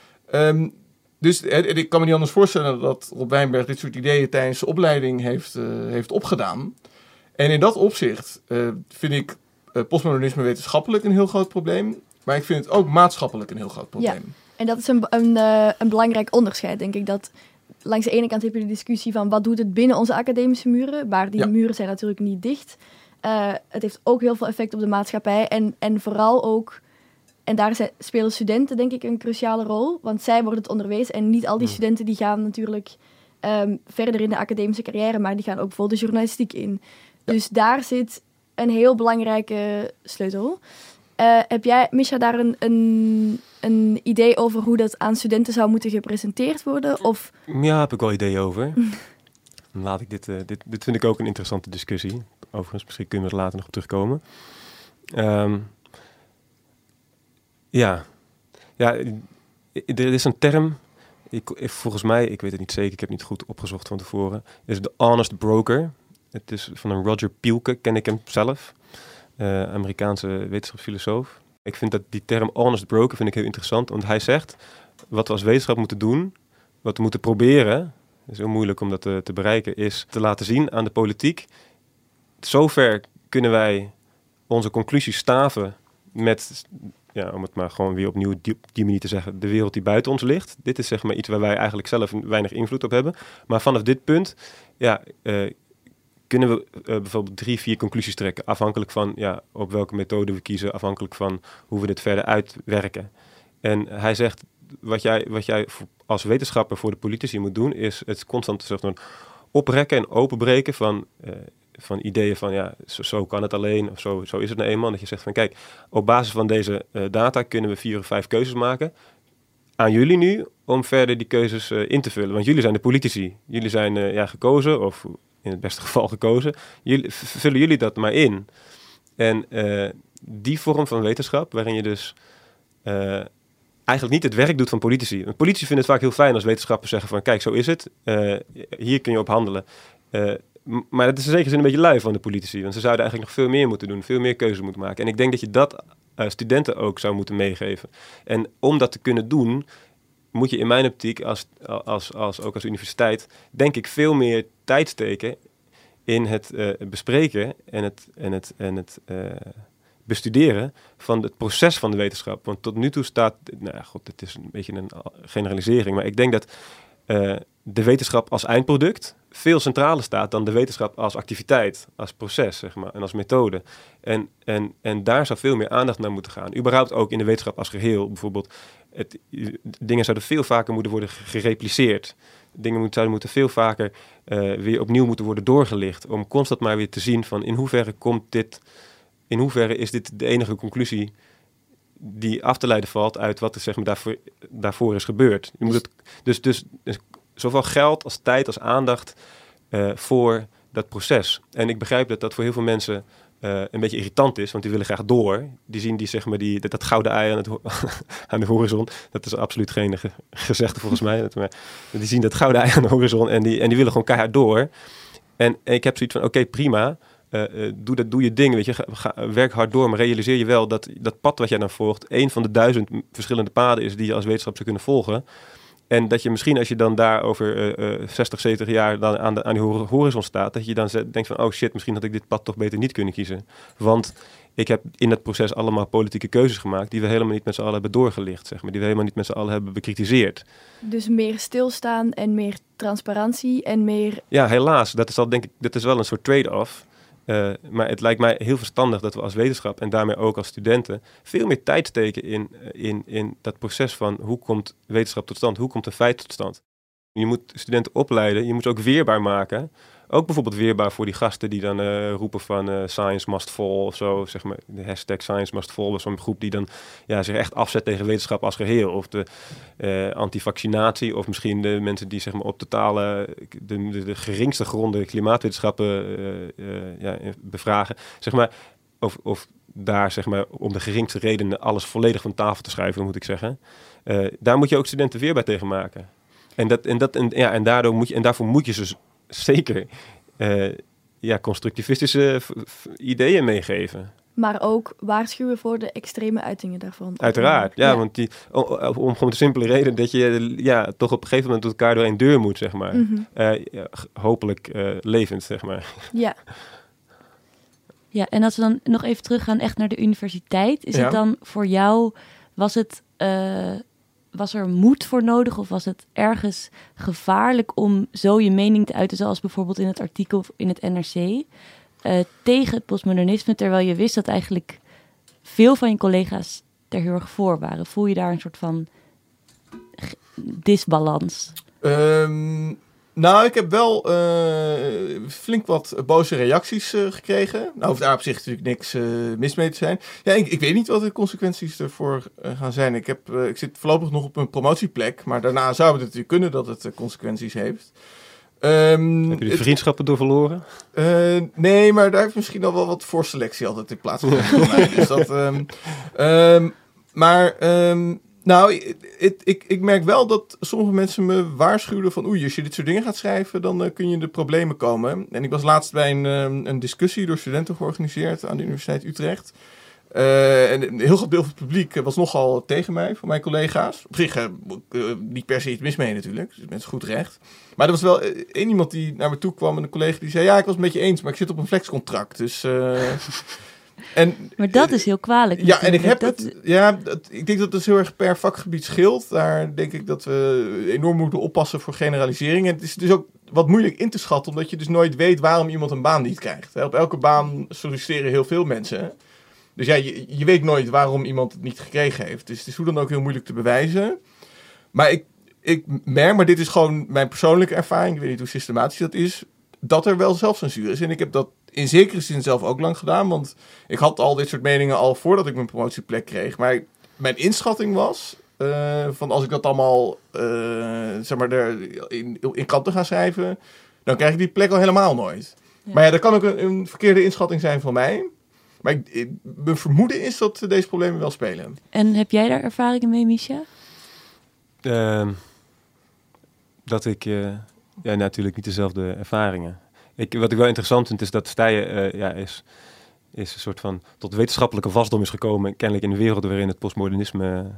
C: Dus ik kan me niet anders voorstellen dat Rob Wijnberg dit soort ideeën tijdens de opleiding heeft opgedaan. En in dat opzicht vind ik postmodernisme wetenschappelijk een heel groot probleem. Maar ik vind het ook maatschappelijk een heel groot probleem.
B: Ja, en dat is een belangrijk onderscheid, denk ik. Dat langs de ene kant heb je de discussie van wat doet het binnen onze academische muren. Maar die muren zijn natuurlijk niet dicht. Het heeft ook heel veel effect op de maatschappij. En vooral ook, en daar spelen studenten denk ik een cruciale rol. Want zij worden het onderwezen en niet al die studenten die gaan natuurlijk verder in de academische carrière. Maar die gaan ook bijvoorbeeld de journalistiek in. Ja. Dus daar zit een heel belangrijke sleutel. Heb jij, Misha, daar een idee over hoe dat aan studenten zou moeten gepresenteerd worden? Of?
D: Ja, heb ik wel ideeën over. Laat ik dit vind ik ook een interessante discussie. Overigens, misschien kunnen we er later nog op terugkomen. Er is een term, volgens mij, ik weet het niet zeker, ik heb het niet goed opgezocht van tevoren, is de honest broker. Het is van een Roger Pielke, ken ik hem zelf, Amerikaanse wetenschapsfilosoof. Ik vind dat die term honest broker vind ik heel interessant, want hij zegt, wat we als wetenschap moeten doen, wat we moeten proberen, het is heel moeilijk om dat te bereiken, is te laten zien aan de politiek, zover kunnen wij onze conclusies staven met, om het maar gewoon weer opnieuw die manier te zeggen, de wereld die buiten ons ligt. Dit is zeg maar iets waar wij eigenlijk zelf weinig invloed op hebben. Maar vanaf dit punt, kunnen we bijvoorbeeld 3-4 conclusies trekken. Afhankelijk van op welke methode we kiezen, afhankelijk van hoe we dit verder uitwerken. En hij zegt, wat jij als wetenschapper voor de politici moet doen, is het constant zeg maar, oprekken en openbreken van ideeën van zo kan het alleen, of zo is het nou eenmaal. Dat je zegt van kijk, op basis van deze data kunnen we 4 of 5 keuzes maken. Aan jullie nu om verder die keuzes in te vullen. Want jullie zijn de politici. Jullie zijn gekozen, of in het beste geval gekozen. Vullen jullie dat maar in. En die vorm van wetenschap, waarin je dus eigenlijk niet het werk doet van politici. Want politici vinden het vaak heel fijn als wetenschappers zeggen van kijk, zo is het. Hier kun je op handelen. Maar dat is in zekere zin een beetje lui van de politici. Want ze zouden eigenlijk nog veel meer moeten doen. Veel meer keuzes moeten maken. En ik denk dat je dat studenten ook zou moeten meegeven. En om dat te kunnen doen, moet je in mijn optiek, ook als universiteit, denk ik veel meer tijd steken in het bespreken en het bestuderen van het proces van de wetenschap. Want tot nu toe staat, dit is een beetje een generalisering, maar ik denk dat de wetenschap als eindproduct veel centraler staat dan de wetenschap als activiteit, als proces, zeg maar, en als methode. En daar zou veel meer aandacht naar moeten gaan. Überhaupt ook in de wetenschap als geheel. Bijvoorbeeld, dingen zouden veel vaker moeten worden gerepliceerd. Dingen zouden moeten veel vaker weer opnieuw moeten worden doorgelicht. Om constant maar weer te zien van in hoeverre is dit de enige conclusie die af te leiden valt uit wat er zeg maar, daarvoor is gebeurd. Je moet het dus zowel geld als tijd als aandacht voor dat proces. En ik begrijp dat voor heel veel mensen een beetje irritant is, want die willen graag door. Die zien dat gouden ei aan de horizon. Dat is absoluut geen gezegde volgens mij. Maar die zien dat gouden ei aan de horizon en die willen gewoon keihard door. En ik heb zoiets van, oké, prima. Doe je ding, weet je. Werk hard door, maar realiseer je wel dat pad wat jij dan volgt, 1 van de 1000 verschillende paden is die je als wetenschap zou kunnen volgen. En dat je misschien als je dan daar over 60, 70 jaar dan aan die horizon staat, dat je dan denkt van, oh shit, misschien had ik dit pad toch beter niet kunnen kiezen. Want ik heb in dat proces allemaal politieke keuzes gemaakt die we helemaal niet met z'n allen hebben doorgelicht, zeg maar. Die we helemaal niet met z'n allen hebben bekritiseerd.
B: Dus meer stilstaan en meer transparantie en meer...
D: Ja, helaas. Dat is wel een soort trade-off. Maar het lijkt mij heel verstandig dat we als wetenschap en daarmee ook als studenten veel meer tijd steken in dat proces van hoe komt wetenschap tot stand, hoe komt een feit tot stand. Je moet studenten opleiden, je moet ze ook weerbaar maken. Ook bijvoorbeeld weerbaar voor die gasten die dan roepen van science must fall of zo, zeg maar, de hashtag science must fall, zo'n groep die dan zich echt afzet tegen wetenschap als geheel. Of de antivaccinatie, of misschien de mensen die zeg maar op totale, de geringste gronden klimaatwetenschappen bevragen. Zeg maar, of daar zeg maar om de geringste redenen alles volledig van tafel te schuiven, moet ik zeggen. Daar moet je ook studenten weerbaar tegen maken. En daarvoor moet je ze zeker constructivistische ideeën meegeven.
B: Maar ook waarschuwen voor de extreme uitingen daarvan.
D: Uiteraard, ja. Want om gewoon de simpele reden dat je toch op een gegeven moment tot elkaar door een deur moet, zeg maar.
B: Mm-hmm.
D: Hopelijk levend, zeg maar.
B: Ja.
A: Ja, en als we dan nog even teruggaan echt naar de universiteit. Is het dan voor jou, was er moed voor nodig of was het ergens gevaarlijk om zo je mening te uiten, zoals bijvoorbeeld in het artikel in het NRC, tegen het postmodernisme, terwijl je wist dat eigenlijk veel van je collega's er heel erg voor waren? Voel je daar een soort van disbalans?
C: Nou, ik heb wel flink wat boze reacties gekregen. Nou, hoeft daar op zich natuurlijk niks mis mee te zijn. Ja, ik weet niet wat de consequenties ervoor gaan zijn. Ik zit voorlopig nog op een promotieplek, maar daarna zou het natuurlijk kunnen dat het consequenties heeft.
D: Heb je de vriendschappen door verloren?
C: Nee, maar daar heeft misschien al wel wat voorselectie altijd in plaats gevonden. Dus nou, ik merk wel dat sommige mensen me waarschuwen van als je dit soort dingen gaat schrijven, dan kun je in de problemen komen. En ik was laatst bij een discussie door studenten georganiseerd aan de Universiteit Utrecht. En een heel groot deel van het publiek was nogal tegen mij, van mijn collega's. Op zich niet per se iets mis mee natuurlijk, dus mensen goed recht. Maar er was wel één iemand die naar me toe kwam en een collega die zei, ja, ik was het met je eens, maar ik zit op een flexcontract, dus...
A: Maar dat is heel kwalijk.
C: Ja, en ik denk dat het heel erg per vakgebied scheelt. Daar denk ik dat we enorm moeten oppassen voor generalisering. En het is dus ook wat moeilijk in te schatten, omdat je dus nooit weet waarom iemand een baan niet krijgt. Op elke baan solliciteren heel veel mensen. Dus ja, je weet nooit waarom iemand het niet gekregen heeft. Dus het is hoe dan ook heel moeilijk te bewijzen. Maar ik merk, maar dit is gewoon mijn persoonlijke ervaring, ik weet niet hoe systematisch dat is, dat er wel zelfcensuur is. En ik heb dat in zekere zin zelf ook lang gedaan, want ik had al dit soort meningen al voordat ik mijn promotieplek kreeg. Maar mijn inschatting was, van als ik dat allemaal in kranten ga schrijven, dan krijg ik die plek al helemaal nooit. Ja. Maar ja, dat kan ook een verkeerde inschatting zijn van mij. Maar mijn vermoeden is dat deze problemen wel spelen.
A: En heb jij daar ervaringen mee, Misha?
D: Dat ik... natuurlijk niet dezelfde ervaringen. Wat ik wel interessant vind, is dat Stijen is een soort van tot wetenschappelijke wasdom is gekomen, kennelijk in een wereld waarin het postmodernisme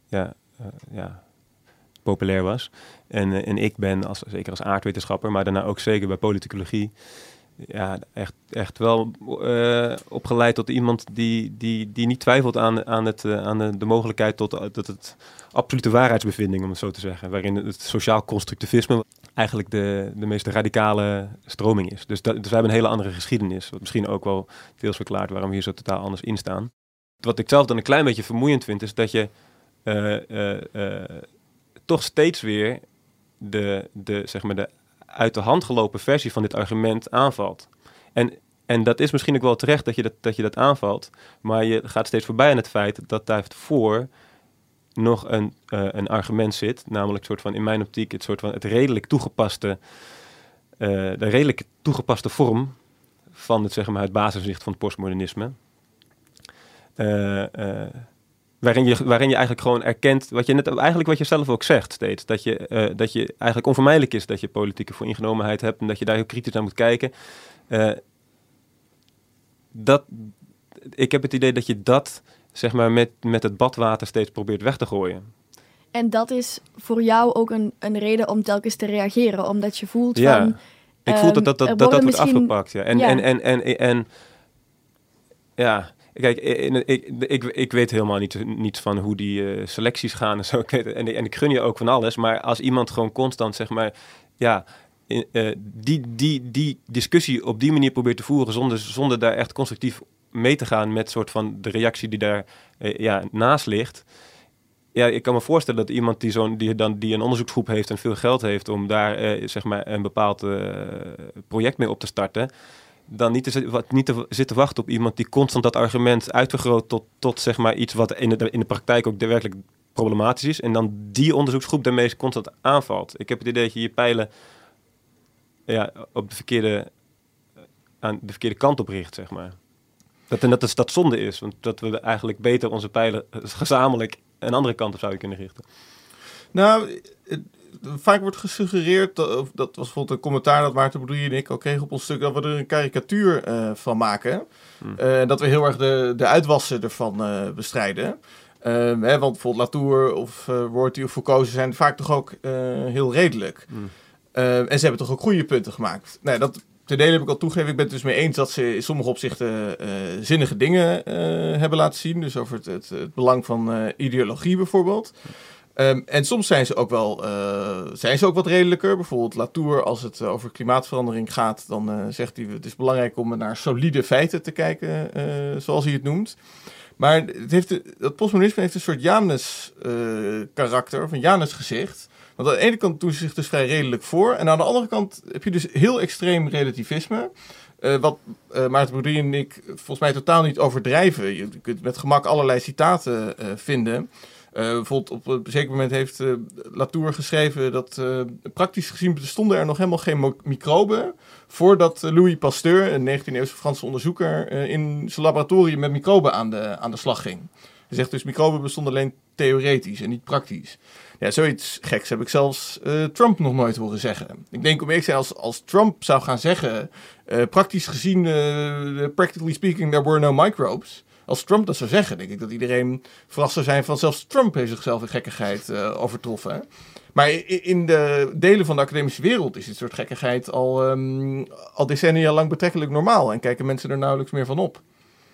D: populair was. En ik ben, zeker als aardwetenschapper, maar daarna ook zeker bij politicologie, echt wel opgeleid tot iemand die niet twijfelt aan de mogelijkheid tot het absolute waarheidsbevinding, om het zo te zeggen. Waarin het sociaal constructivisme eigenlijk de meest radicale stroming is. Dus we hebben een hele andere geschiedenis. Wat misschien ook wel deels verklaart waarom we hier zo totaal anders in staan. Wat ik zelf dan een klein beetje vermoeiend vind, is dat je toch steeds weer de uit de hand gelopen versie van dit argument aanvalt. En dat is misschien ook wel terecht dat je dat aanvalt, maar je gaat steeds voorbij aan het feit dat daarvoor nog een argument zit, namelijk soort van, in mijn optiek de redelijk toegepaste vorm van het, zeg maar, het basisinzicht van het postmodernisme. Waarin je eigenlijk gewoon erkent, wat je zelf ook zegt steeds, dat je eigenlijk onvermijdelijk is dat je politieke vooringenomenheid hebt en dat je daar heel kritisch naar moet kijken. Ik heb het idee dat je dat, zeg maar, met het badwater steeds probeert weg te gooien.
B: En dat is voor jou ook een reden om telkens te reageren, omdat je voelt
D: Ja,
B: van...
D: ik voel dat wordt
B: misschien
D: afgepakt. Ja. En ja, kijk, ik weet helemaal niets van hoe die selecties gaan en zo. En ik gun je ook van alles. Maar als iemand gewoon constant, zeg maar, ja, die discussie op die manier probeert te voeren zonder daar echt constructief mee te gaan met soort van de reactie die daar naast ligt. Ja, ik kan me voorstellen dat iemand die een onderzoeksgroep heeft en veel geld heeft om daar zeg maar een bepaald project mee op te starten, dan niet te zitten wachten op iemand die constant dat argument uitvergroot tot zeg maar iets wat in de praktijk ook werkelijk problematisch is en dan die onderzoeksgroep daarmee constant aanvalt. Ik heb het idee dat je pijlen op aan de verkeerde kant op richt, zeg maar. Dat zonde is, want dat we eigenlijk beter onze pijlen gezamenlijk een andere kant op zouden kunnen richten.
C: Nou, vaak wordt gesuggereerd, dat was bijvoorbeeld een commentaar dat Maarten Boudry en ik ook kregen op ons stuk, dat we er een karikatuur van maken. Dat we heel erg de uitwassen ervan bestrijden. Want bijvoorbeeld Latour of Rorty of Foucault, ze zijn vaak toch ook heel redelijk. En ze hebben toch ook goede punten gemaakt. Nou, dat ten dele heb ik al toegegeven. Ik ben het dus mee eens dat ze in sommige opzichten zinnige dingen hebben laten zien. Dus over het belang van ideologie bijvoorbeeld. En soms zijn ze ook wat redelijker. Bijvoorbeeld Latour, als het over klimaatverandering gaat, dan zegt hij het is belangrijk om naar solide feiten te kijken, zoals hij het noemt. Maar dat postmodernisme heeft een soort Janus-karakter, of een Janus-gezicht. Want aan de ene kant doen ze zich dus vrij redelijk voor. En aan de andere kant heb je dus heel extreem relativisme. Wat Maarten Boudry en ik volgens mij totaal niet overdrijven. Je kunt met gemak allerlei citaten vinden. Bijvoorbeeld op een zeker moment heeft Latour geschreven dat praktisch gezien bestonden er nog helemaal geen microben voordat Louis Pasteur, een 19e-eeuwse Franse onderzoeker, in zijn laboratorium met microben aan de slag ging. Hij zegt dus microben bestonden alleen theoretisch en niet praktisch. Ja, zoiets geks heb ik zelfs Trump nog nooit horen zeggen. Ik denk om eerlijk te zijn, als Trump zou gaan zeggen, praktisch gezien, practically speaking, there were no microbes. Als Trump dat zou zeggen, denk ik dat iedereen verrast zou zijn van zelfs Trump heeft zichzelf in gekkigheid overtroffen. Hè? Maar in de delen van de academische wereld is dit soort gekkigheid al decennia lang betrekkelijk normaal. En kijken mensen er nauwelijks meer van op.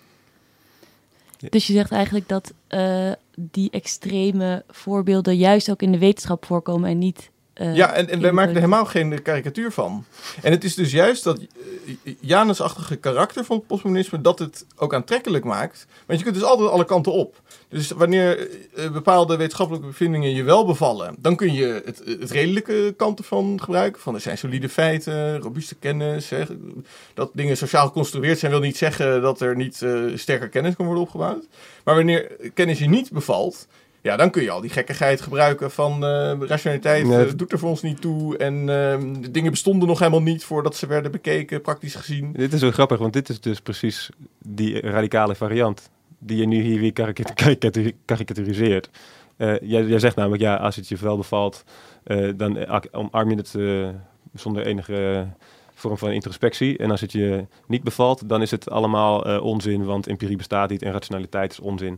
A: Dus je zegt eigenlijk dat die extreme voorbeelden juist ook in de wetenschap voorkomen en niet...
C: en wij maken er helemaal geen karikatuur van. En het is dus juist dat Janus-achtige karakter van het postmodernisme dat het ook aantrekkelijk maakt. Want je kunt dus altijd alle kanten op. Dus wanneer bepaalde wetenschappelijke bevindingen je wel bevallen, dan kun je het redelijke kant ervan gebruiken. Van er zijn solide feiten, robuuste kennis. Dat dingen sociaal geconstrueerd zijn wil niet zeggen dat er niet sterker kennis kan worden opgebouwd. Maar wanneer kennis je niet bevalt, ja, dan kun je al die gekkigheid gebruiken van rationaliteit doet er voor ons niet toe. En de dingen bestonden nog helemaal niet voordat ze werden bekeken, praktisch gezien.
D: Dit is zo grappig, want dit is dus precies die radicale variant die je nu hier weer karikaturiseert. Jij zegt namelijk, ja, als het je wel bevalt, dan omarm je het zonder enige vorm van introspectie. En als het je niet bevalt, dan is het allemaal onzin, want empirie bestaat niet en rationaliteit is onzin.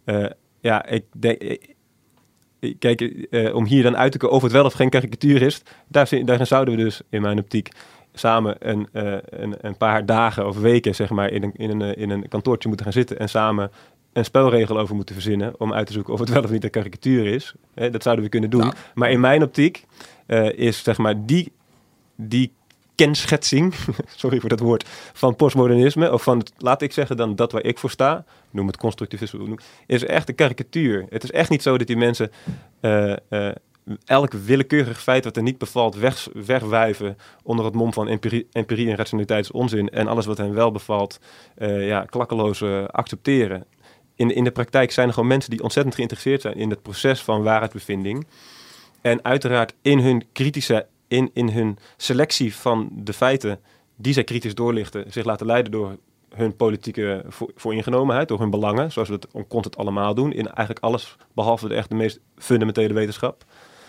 D: Ik denk, kijk, om hier dan uit te komen of het wel of geen karikatuur is, daar zouden we dus in mijn optiek samen een paar dagen of weken, zeg maar, in een kantoortje moeten gaan zitten en samen een spelregel over moeten verzinnen om uit te zoeken of het wel of niet een karikatuur is. Dat zouden we kunnen doen. Ja. Maar in mijn optiek is, zeg maar, die kenschetsing, sorry voor dat woord, van postmodernisme, of van het, laat ik zeggen dan dat waar ik voor sta, noem het constructivisme, is echt een karikatuur. Het is echt niet zo dat die mensen elk willekeurig feit wat er niet bevalt wegwuiven onder het mom van empirie en rationaliteit is onzin en alles wat hen wel bevalt klakkeloos accepteren. In de praktijk zijn er gewoon mensen die ontzettend geïnteresseerd zijn in het proces van waarheidsbevinding en uiteraard in hun kritische in hun selectie van de feiten die zij kritisch doorlichten, zich laten leiden door hun politieke vooringenomenheid, door hun belangen, zoals we het constant allemaal doen, in eigenlijk alles, behalve de meest fundamentele wetenschap.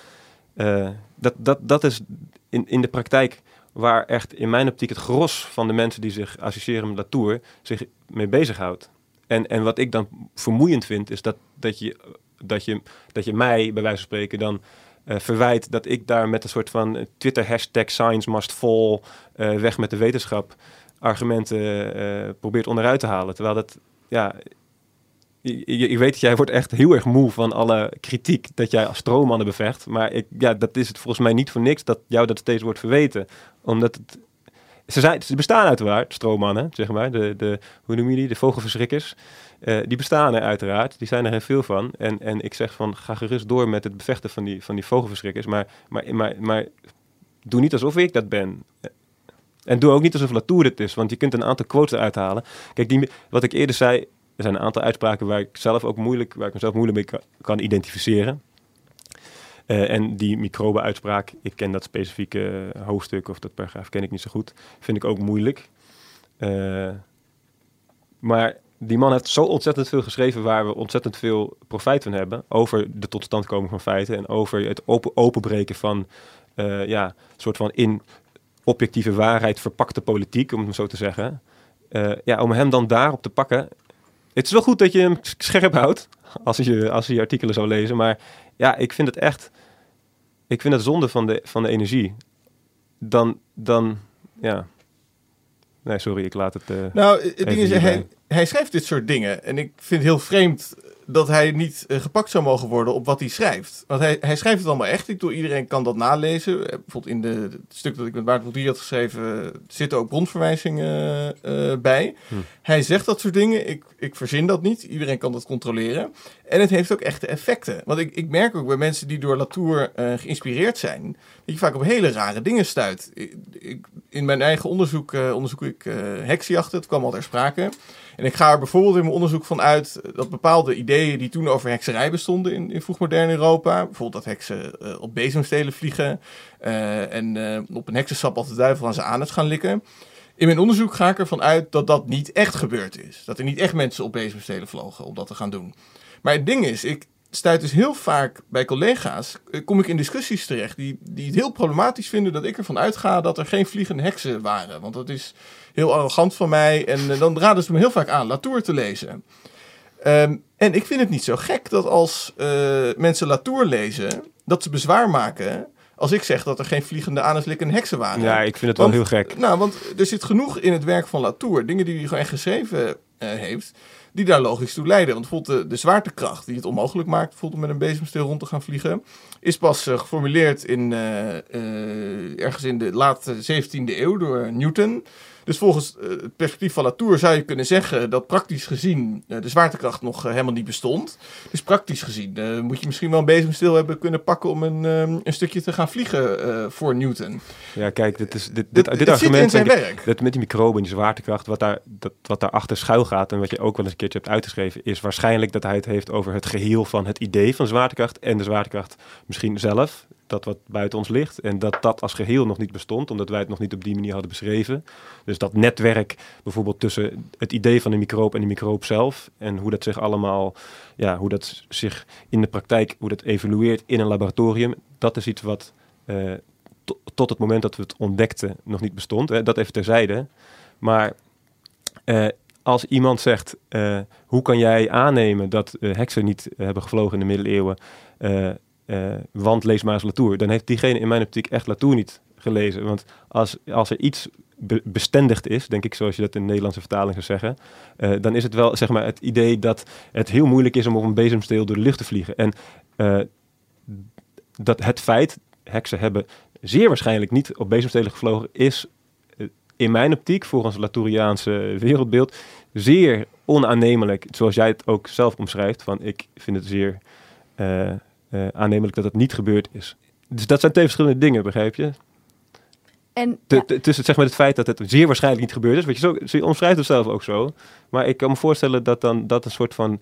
D: Dat is in de praktijk waar echt in mijn optiek het gros van de mensen die zich associëren met Latour zich mee bezighoudt. En wat ik dan vermoeiend vind, is dat je mij, bij wijze van spreken, dan verwijt dat ik daar met een soort van Twitter hashtag science must fall, weg met de wetenschap, argumenten probeert onderuit te halen. Terwijl dat, ja, je weet dat jij wordt echt heel erg moe van alle kritiek dat jij als stroommannen bevecht. Maar dat is het volgens mij niet voor niks dat jou dat steeds wordt verweten. Omdat ze bestaan uiteraard, stroommannen, zeg maar. Hoe noem je die? De vogelverschrikkers. Die bestaan er uiteraard. Die zijn er heel veel van. En ik zeg van, ga gerust door met het bevechten van die vogelverschrikkers. Maar doe niet alsof ik dat ben. En doe ook niet alsof Latour het is. Want je kunt een aantal quotes eruit halen. Kijk, wat ik eerder zei, er zijn een aantal uitspraken waar ik mezelf moeilijk mee kan identificeren. En die microbe-uitspraak, ik ken dat specifieke hoofdstuk of dat paragraaf ken ik niet zo goed. Vind ik ook moeilijk. Maar die man heeft zo ontzettend veel geschreven waar we ontzettend veel profijt van hebben. Over de totstandkoming van feiten en over het openbreken van soort van in objectieve waarheid verpakte politiek, om het zo te zeggen. Om hem dan daarop te pakken. Het is wel goed dat je hem scherp houdt, als je artikelen zou lezen. Maar ja, ik vind het zonde van de energie. Dan ja. Nee, sorry, ik laat het...
C: het ding is, hij schrijft dit soort dingen. En ik vind het heel vreemd dat hij niet gepakt zou mogen worden op wat hij schrijft. Want hij schrijft het allemaal echt. Iedereen kan dat nalezen. Bijvoorbeeld in het stuk dat ik met Maarten Boudry had geschreven, zitten ook bronverwijzingen bij. Hij zegt dat soort dingen. Ik verzin dat niet. Iedereen kan dat controleren. En het heeft ook echte effecten. Want ik merk ook bij mensen die door Latour geïnspireerd zijn, dat je vaak op hele rare dingen stuit. In mijn eigen onderzoek ik heksenjachten. Het kwam al ter sprake. En ik ga er bijvoorbeeld in mijn onderzoek van uit dat bepaalde ideeën die toen over hekserij bestonden in vroegmodern Europa, bijvoorbeeld dat heksen op bezemstelen vliegen en op een heksensap als de duivel aan zijn anus gaan likken. In mijn onderzoek ga ik ervan uit dat dat niet echt gebeurd is. Dat er niet echt mensen op bezemstelen vlogen om dat te gaan doen. Maar het ding is, ik stuit dus heel vaak bij collega's, kom ik in discussies terecht die het heel problematisch vinden dat ik ervan uitga dat er geen vliegende heksen waren. Want dat is heel arrogant van mij. En dan raden ze me heel vaak aan Latour te lezen. En ik vind het niet zo gek dat als mensen Latour lezen, dat ze bezwaar maken als ik zeg dat er geen vliegende anuslikkende heksen waren.
D: Ja, ik vind het wel heel gek.
C: Nou, want er zit genoeg in het werk van Latour, dingen die hij gewoon echt geschreven heeft, die daar logisch toe leiden. Want bijvoorbeeld de zwaartekracht die het onmogelijk maakt, bijvoorbeeld om met een bezemsteel rond te gaan vliegen, is pas geformuleerd ergens in de late 17e eeuw door Newton. Dus volgens het perspectief van Latour zou je kunnen zeggen dat praktisch gezien de zwaartekracht nog helemaal niet bestond. Dus praktisch gezien moet je misschien wel een bezemsteel hebben kunnen pakken om een stukje te gaan vliegen voor Newton.
D: Ja, kijk, dit argument
C: zit in zijn werk.
D: Dat met die microben en die zwaartekracht, wat daar achter schuil gaat en wat je ook wel eens een keertje hebt uitgeschreven, is waarschijnlijk dat hij het heeft over het geheel van het idee van zwaartekracht en de zwaartekracht misschien zelf, dat wat buiten ons ligt. En dat als geheel nog niet bestond, omdat wij het nog niet op die manier hadden beschreven. Dus dat netwerk bijvoorbeeld tussen het idee van de microop en de microop zelf en hoe dat zich allemaal, hoe dat zich in de praktijk, hoe dat evolueert in een laboratorium, dat is iets wat tot het moment dat we het ontdekten nog niet bestond. Hè? Dat even terzijde. Maar als iemand zegt, hoe kan jij aannemen dat heksen niet hebben gevlogen in de middeleeuwen, want lees maar eens Latour, dan heeft diegene in mijn optiek echt Latour niet gelezen. Want als er iets bestendigd is, denk ik, zoals je dat in de Nederlandse vertaling zou zeggen, dan is het wel, zeg maar, het idee dat het heel moeilijk is om op een bezemsteel door de lucht te vliegen. En dat het feit, heksen hebben zeer waarschijnlijk niet op bezemstelen gevlogen, is in mijn optiek, volgens het Latouriaanse wereldbeeld, zeer onaannemelijk, zoals jij het ook zelf omschrijft, van ik vind het zeer aannemelijk dat het niet gebeurd is. Dus dat zijn twee verschillende dingen, begrijp je?
B: En
D: tussen zeg maar het feit dat het zeer waarschijnlijk niet gebeurd is, want je omschrijft het zelf ook zo, maar ik kan me voorstellen dat dat een soort van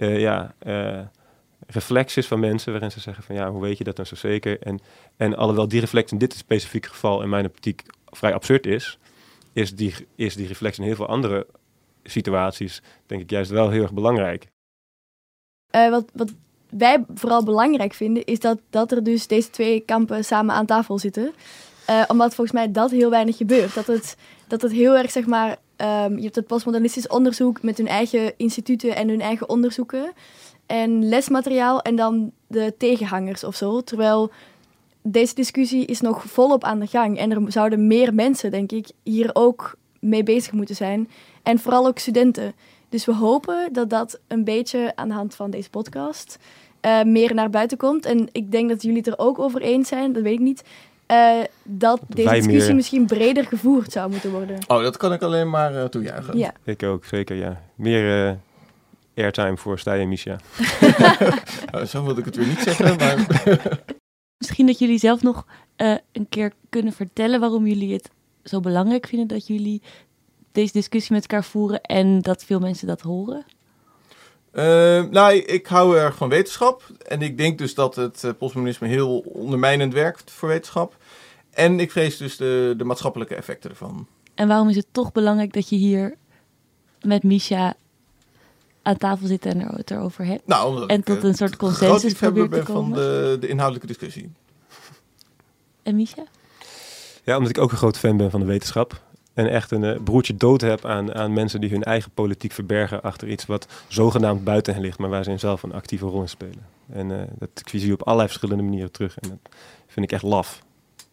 D: reflex is van mensen, waarin ze zeggen van hoe weet je dat dan zo zeker? En alhoewel die reflex in dit specifieke geval in mijn optiek vrij absurd is, is die reflectie in heel veel andere situaties, denk ik, juist wel heel erg belangrijk.
B: Wat wij vooral belangrijk vinden, is dat er dus deze twee kampen samen aan tafel zitten. Omdat volgens mij dat heel weinig gebeurt. Dat het heel erg, zeg maar, je hebt het postmodernistisch onderzoek met hun eigen instituten en hun eigen onderzoeken. En lesmateriaal en dan de tegenhangers of zo. Terwijl deze discussie is nog volop aan de gang. En er zouden meer mensen, denk ik, hier ook mee bezig moeten zijn. En vooral ook studenten. Dus we hopen dat dat een beetje aan de hand van deze podcast meer naar buiten komt. En ik denk dat jullie het er ook over eens zijn, dat weet ik niet. Dat deze discussie misschien breder gevoerd zou moeten worden.
C: Oh, dat kan ik alleen maar toejuichen.
B: Ja.
D: Ik ook, zeker, ja. Meer airtime voor Stijn en Misha.
C: Zo wilde ik het weer niet zeggen, maar...
A: Misschien dat jullie zelf nog een keer kunnen vertellen waarom jullie het zo belangrijk vinden dat jullie deze discussie met elkaar voeren en dat veel mensen dat horen.
C: Ik hou erg van wetenschap. En ik denk dus dat het postmodernisme heel ondermijnend werkt voor wetenschap. En ik vrees dus de maatschappelijke effecten ervan.
A: En waarom is het toch belangrijk dat je hier met Misha aan tafel zit en het erover hebt?
C: Nou, omdat
A: en tot een soort consensus probeert te komen.
C: van de inhoudelijke discussie.
A: En Misha?
D: Ja, omdat ik ook een groot fan ben van de wetenschap. En echt een broertje dood heb aan mensen die hun eigen politiek verbergen achter iets wat zogenaamd buiten hen ligt, maar waar ze zelf een actieve rol in spelen. En dat zie je op allerlei verschillende manieren terug. En dat vind ik echt laf.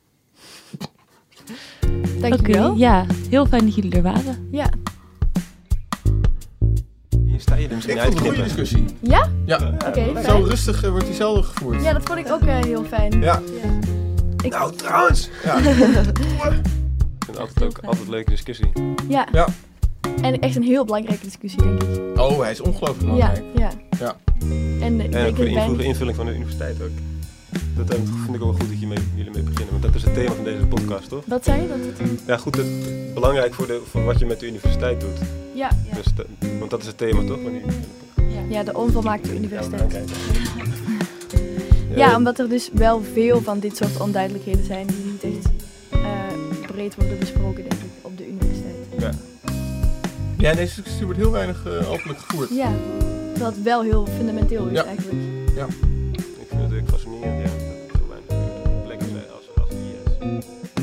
B: Dankjewel.
A: Ja, heel fijn dat jullie er waren.
B: Ja.
D: Hier sta je er misschien
C: Ik vond het een goede discussie.
B: Ja?
C: Ja.
B: Oké.
C: Zo rustig wordt die zelden gevoerd.
B: Ja, dat vond ik ook heel fijn.
C: Ja.
D: Nou, trouwens.
C: Ja.
D: Ik vind het altijd een leuke discussie.
B: Ja.
C: Ja.
B: En echt een heel belangrijke discussie, denk ik.
C: Oh, hij is ongelooflijk belangrijk.
B: Ja.
C: Ja.
B: En ik
D: En
B: denk
D: voor de
B: het
D: invulling van de universiteit ook. Dat vind ik ook wel goed dat jullie mee beginnen. Want dat is het thema van deze podcast, toch?
B: Wat zei je? Dat het...
D: Ja, goed. Het belangrijk voor wat je met de universiteit doet.
B: Ja.
D: Dus want dat is het thema, toch?
B: Ja, de onvolmaakte universiteit.
D: Ja,
B: Ja, omdat er dus wel veel van dit soort onduidelijkheden zijn die niet echt breed worden besproken, denk ik, op de universiteit.
D: Ja.
C: Ja, deze discussie wordt heel weinig openlijk gevoerd.
B: Ja, terwijl het wel heel fundamenteel is
C: Ja.
B: eigenlijk.
C: Ja.
D: Ik vind het ook fascinerend, ja, dat er zo weinig plekken zijn als IS.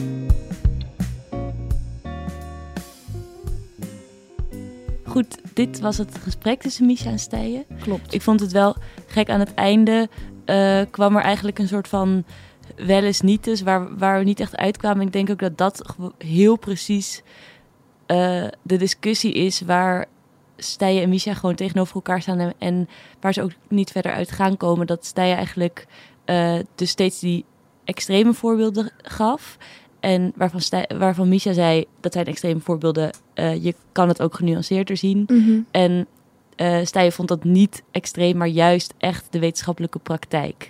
A: Goed, dit was het gesprek tussen Misha en Stijen.
B: Klopt.
A: Ik vond het wel gek aan het einde. Kwam er eigenlijk een soort van wel eens niet dus, waar we niet echt uitkwamen. Ik denk ook dat dat heel precies de discussie is waar Stijen en Misha gewoon tegenover elkaar staan en waar ze ook niet verder uit gaan komen. Dat Stijen eigenlijk dus steeds die extreme voorbeelden gaf. En waarvan Misha zei, dat zijn extreme voorbeelden, je kan het ook genuanceerder zien.
B: Mm-hmm.
A: En Stijen vond dat niet extreem, maar juist echt de wetenschappelijke praktijk.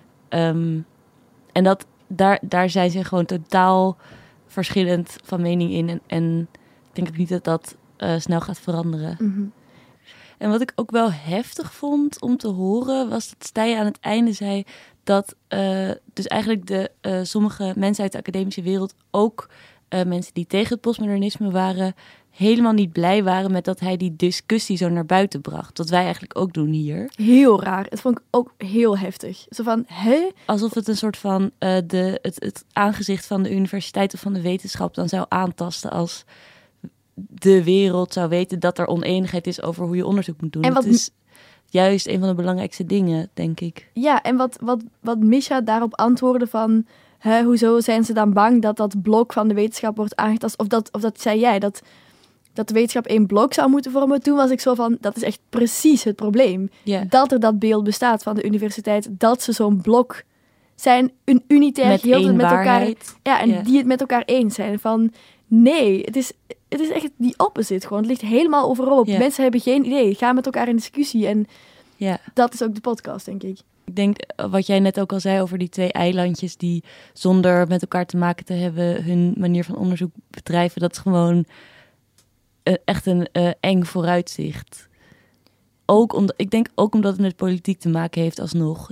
A: En daar zijn ze gewoon totaal verschillend van mening in. En ik denk ook niet dat dat snel gaat veranderen.
B: Mm-hmm.
A: En wat ik ook wel heftig vond om te horen, was dat Stijen aan het einde zei dat dus eigenlijk sommige mensen uit de academische wereld, ook mensen die tegen het postmodernisme waren, helemaal niet blij waren met dat hij die discussie zo naar buiten bracht. Wat wij eigenlijk ook doen hier.
B: Heel raar. Het vond ik ook heel heftig. Zo van, hè?
A: Alsof het een soort van het aangezicht van de universiteit of van de wetenschap dan zou aantasten als de wereld zou weten dat er oneenigheid is over hoe je onderzoek moet doen.
B: En wat
A: het is juist een van de belangrijkste dingen, denk ik.
B: Ja, en wat Misha daarop antwoordde van, hoezo zijn ze dan bang dat dat blok van de wetenschap wordt aangetast? Of dat zei jij, dat de wetenschap één blok zou moeten vormen. Toen was ik zo van, dat is echt precies het probleem.
A: Ja.
B: Dat er dat beeld bestaat van de universiteit, dat ze zo'n blok zijn, een unitair
A: Met
B: geheel
A: één
B: met elkaar.
A: waarheid.
B: Ja, en
A: Ja.
B: die het met elkaar eens zijn. Van nee, het is echt die opposite gewoon. Het ligt helemaal overhoop.
A: Ja.
B: Mensen hebben geen idee. Ga met elkaar in discussie. En
A: Ja.
B: dat is ook de podcast, denk ik.
A: Ik denk, wat jij net ook al zei over die twee eilandjes die zonder met elkaar te maken te hebben hun manier van onderzoek bedrijven, dat is gewoon echt een eng vooruitzicht. Ik denk ook omdat het met politiek te maken heeft alsnog.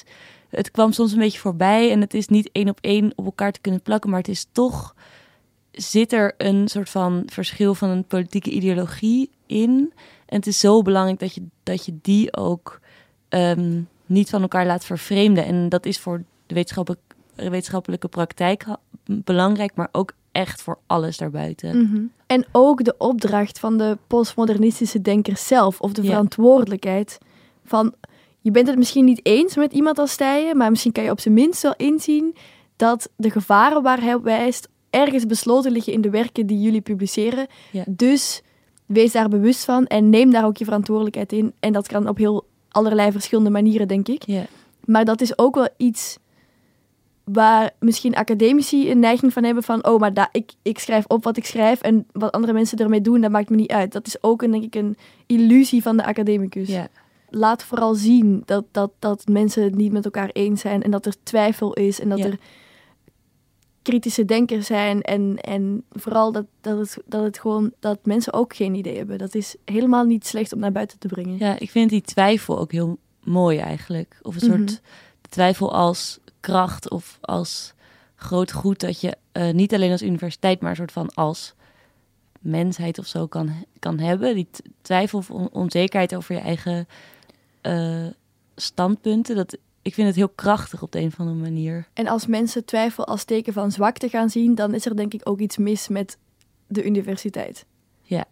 A: Het kwam soms een beetje voorbij en het is niet 1 op 1 op elkaar te kunnen plakken, maar het is toch zit er een soort van verschil van een politieke ideologie in. En het is zo belangrijk dat je die ook niet van elkaar laat vervreemden. En dat is voor de wetenschappelijke praktijk belangrijk, maar ook echt voor alles daarbuiten.
B: Mm-hmm. En ook de opdracht van de postmodernistische denker zelf, of de verantwoordelijkheid van, je bent het misschien niet eens met iemand als Steyen, maar misschien kan je op zijn minst wel inzien dat de gevaren waar hij op wijst ergens besloten liggen in de werken die jullie publiceren. Ja. Dus wees daar bewust van en neem daar ook je verantwoordelijkheid in. En dat kan op allerlei verschillende manieren, denk ik.
A: Ja.
B: Maar dat is ook wel iets waar misschien academici een neiging van hebben van, maar ik schrijf op wat ik schrijf en wat andere mensen ermee doen, dat maakt me niet uit. Dat is ook denk ik een illusie van de academicus.
A: Ja.
B: Laat vooral zien dat mensen het niet met elkaar eens zijn en dat er twijfel is en dat er kritische denkers zijn en vooral dat mensen ook geen idee hebben. Dat is helemaal niet slecht om naar buiten te brengen.
A: Ja, ik vind die twijfel ook heel mooi eigenlijk. Of een soort twijfel als kracht of als groot goed dat je niet alleen als universiteit, maar een soort van als mensheid of zo kan hebben. Die twijfel of onzekerheid over je eigen standpunten, ik vind het heel krachtig op de een of andere manier.
B: En als mensen twijfel als teken van zwakte gaan zien, dan is er denk ik ook iets mis met de universiteit.
A: Ja.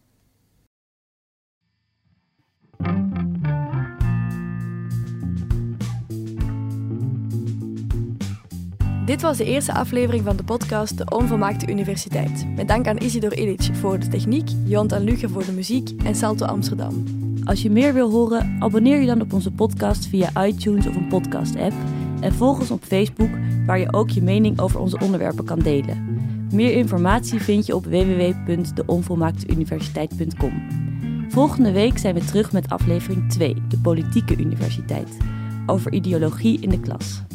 B: Dit was de eerste aflevering van de podcast De Onvolmaakte Universiteit. Met dank aan Isidor Ilic voor de techniek, Jonathan Luger voor de muziek en Salto Amsterdam.
A: Als je meer wil horen, abonneer je dan op onze podcast via iTunes of een podcast-app. En volg ons op Facebook, waar je ook je mening over onze onderwerpen kan delen. Meer informatie vind je op www.deonvolmaakteuniversiteit.com. Volgende week zijn we terug met aflevering 2, de Politieke Universiteit. Over ideologie in de klas.